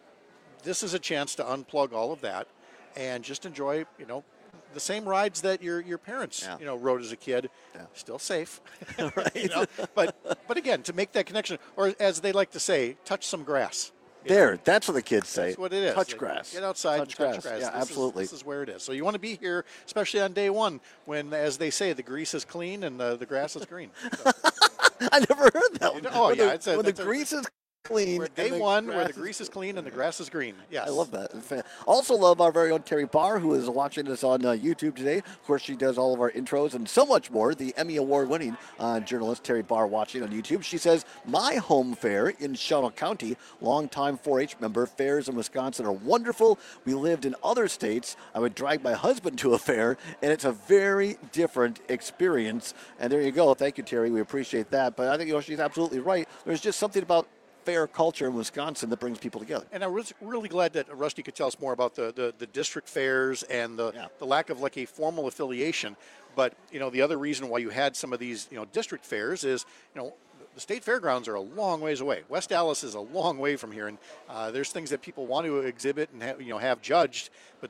This is a chance to unplug all of that and just enjoy, you know, the same rides that your your parents, you know, rode as a kid. Still safe, right? You know? But but again, to make that connection, or as they like to say, touch some grass. There, that's what the kids say. That's what it is. Touch Like, grass. Get outside Touch and touch grass. grass. Yeah, This is- absolutely. this is where it is. So you want to be here, especially on day one, when, as they say, the grease is clean and the, the grass is green. So, I never heard that one. oh When yeah, the, it's a, when the it's a- grease is clean. Where and day the one, where the grass is- grease is clean and the grass is green. Yes. I love that. In fact, also love our very own Terry Barr, who is watching us on uh, YouTube today. Of course, she does all of our intros and so much more. The Emmy Award-winning uh, journalist Terry Barr watching on YouTube. She says, my home fair in Shawano County, longtime four H member, fairs in Wisconsin are wonderful. We lived in other states. I would drag my husband to a fair, and it's a very different experience. And there you go. Thank you, Terry. We appreciate that. But I think you know, she's absolutely right. There's just something about fair culture in Wisconsin that brings people together. And I was really glad that Rusty could tell us more about the, the, the district fairs and the, the lack of like a formal affiliation. But, you know, the other reason why you had some of these, you know, district fairs is, you know, the state fairgrounds are a long ways away. West Dallas is a long way from here. And uh, there's things that people want to exhibit and have, you know, have judged, but don't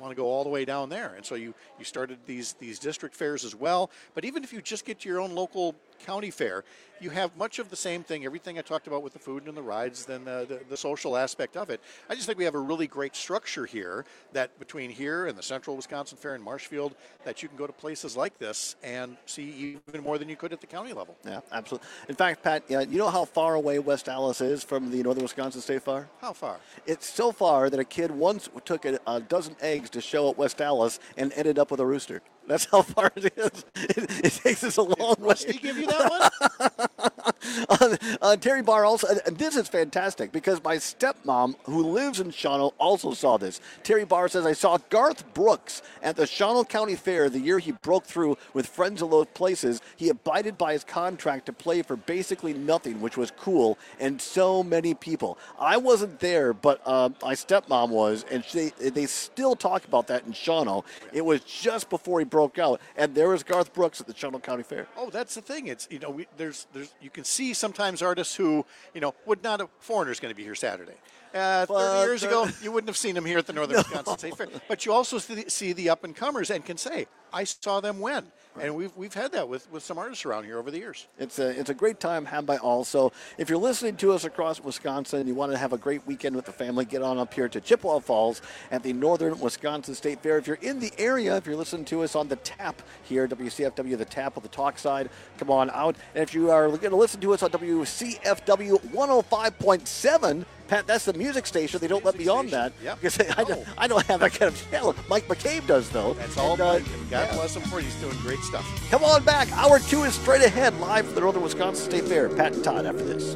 want to go all the way down there. And so you, you started these, these district fairs as well. But even if you just get to your own local county fair, you have much of the same thing, everything I talked about with the food and the rides, then the, the, the social aspect of it. I just think we have a really great structure here that between here and the Central Wisconsin Fair in Marshfield, that you can go to places like this and see even more than you could at the county level. Yeah, absolutely. In fact, Pat, uh, you know how far away West Allis is from the Northern Wisconsin State Fair? How far? It's so far that a kid once took a, a dozen eggs to show at West Allis and ended up with a rooster. That's how far it is. It, it takes us a long way. Did he give you that one? uh, uh, Terry Barr also, and this is fantastic because my stepmom, who lives in Shawano, also saw this. Terry Barr says, I saw Garth Brooks at the Shawano County Fair the year he broke through with friends of those places. He abided by his contract to play for basically nothing, which was cool, and so many people. I wasn't there, but uh, my stepmom was, and she, they still talk about that in Shawano. It was just before he broke out, and there was Garth Brooks at the Shawano County Fair. Oh, that's the thing. It's, you know, we, there's, there's, you can see sometimes artists who, you know, would not have, Foreigner's going to be here Saturday. Uh, thirty But, years uh, ago, you wouldn't have seen them here at the Northern No. Wisconsin State Fair. But you also see, see the up-and-comers and can say, I saw them when. And we've we've had that with, with some artists around here over the years. It's a it's a great time had by all. So if you're listening to us across Wisconsin and you want to have a great weekend with the family, get on up here to Chippewa Falls at the Northern Wisconsin State Fair. If you're in the area, if you're listening to us on the Tap here, W C F W, the Tap of the talk side, come on out. And if you are going to listen to us on W C F W one oh five point seven, Pat, that's the music station. They don't let me on that. Yep. Because I, don't, I don't have that kind of talent. Mike McCabe does, though. That's all And, uh, Mike. And God yeah. bless him for it. He's doing great stuff. Come on back. Hour two is straight ahead, live from the Northern Wisconsin State Fair. Pat and Todd after this.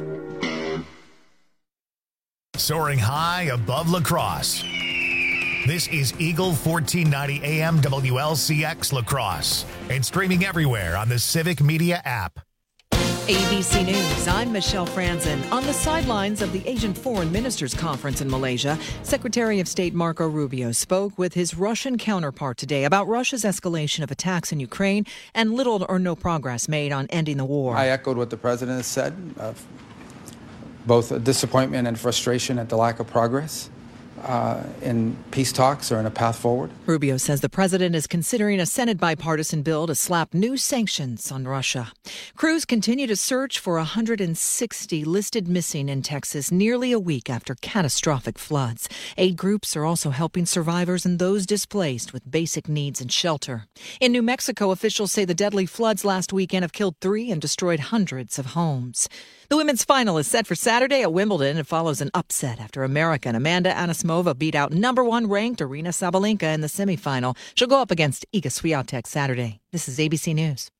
Soaring high above La Crosse. This is Eagle fourteen ninety A M W L C X La Crosse and streaming everywhere on the Civic Media app. A B C News, I'm Michelle Franzen. On the sidelines of the Asian Foreign Ministers Conference in Malaysia, Secretary of State Marco Rubio spoke with his Russian counterpart today about Russia's escalation of attacks in Ukraine and little or no progress made on ending the war. I echoed what the president has said, uh, both disappointment and frustration at the lack of progress uh, in peace talks or in a path forward. Rubio says the president is considering a Senate bipartisan bill to slap new sanctions on Russia. Crews continue to search for one hundred sixty listed missing in Texas nearly a week after catastrophic floods. Aid groups are also helping survivors and those displaced with basic needs and shelter. In New Mexico, officials say the deadly floods last weekend have killed three and destroyed hundreds of homes. The women's final is set for Saturday at Wimbledon. It follows an upset after American Amanda Anisimova beat out number one ranked Aryna Sabalenka in the semifinal. She'll go up against Iga Swiatek Saturday. This is A B C News.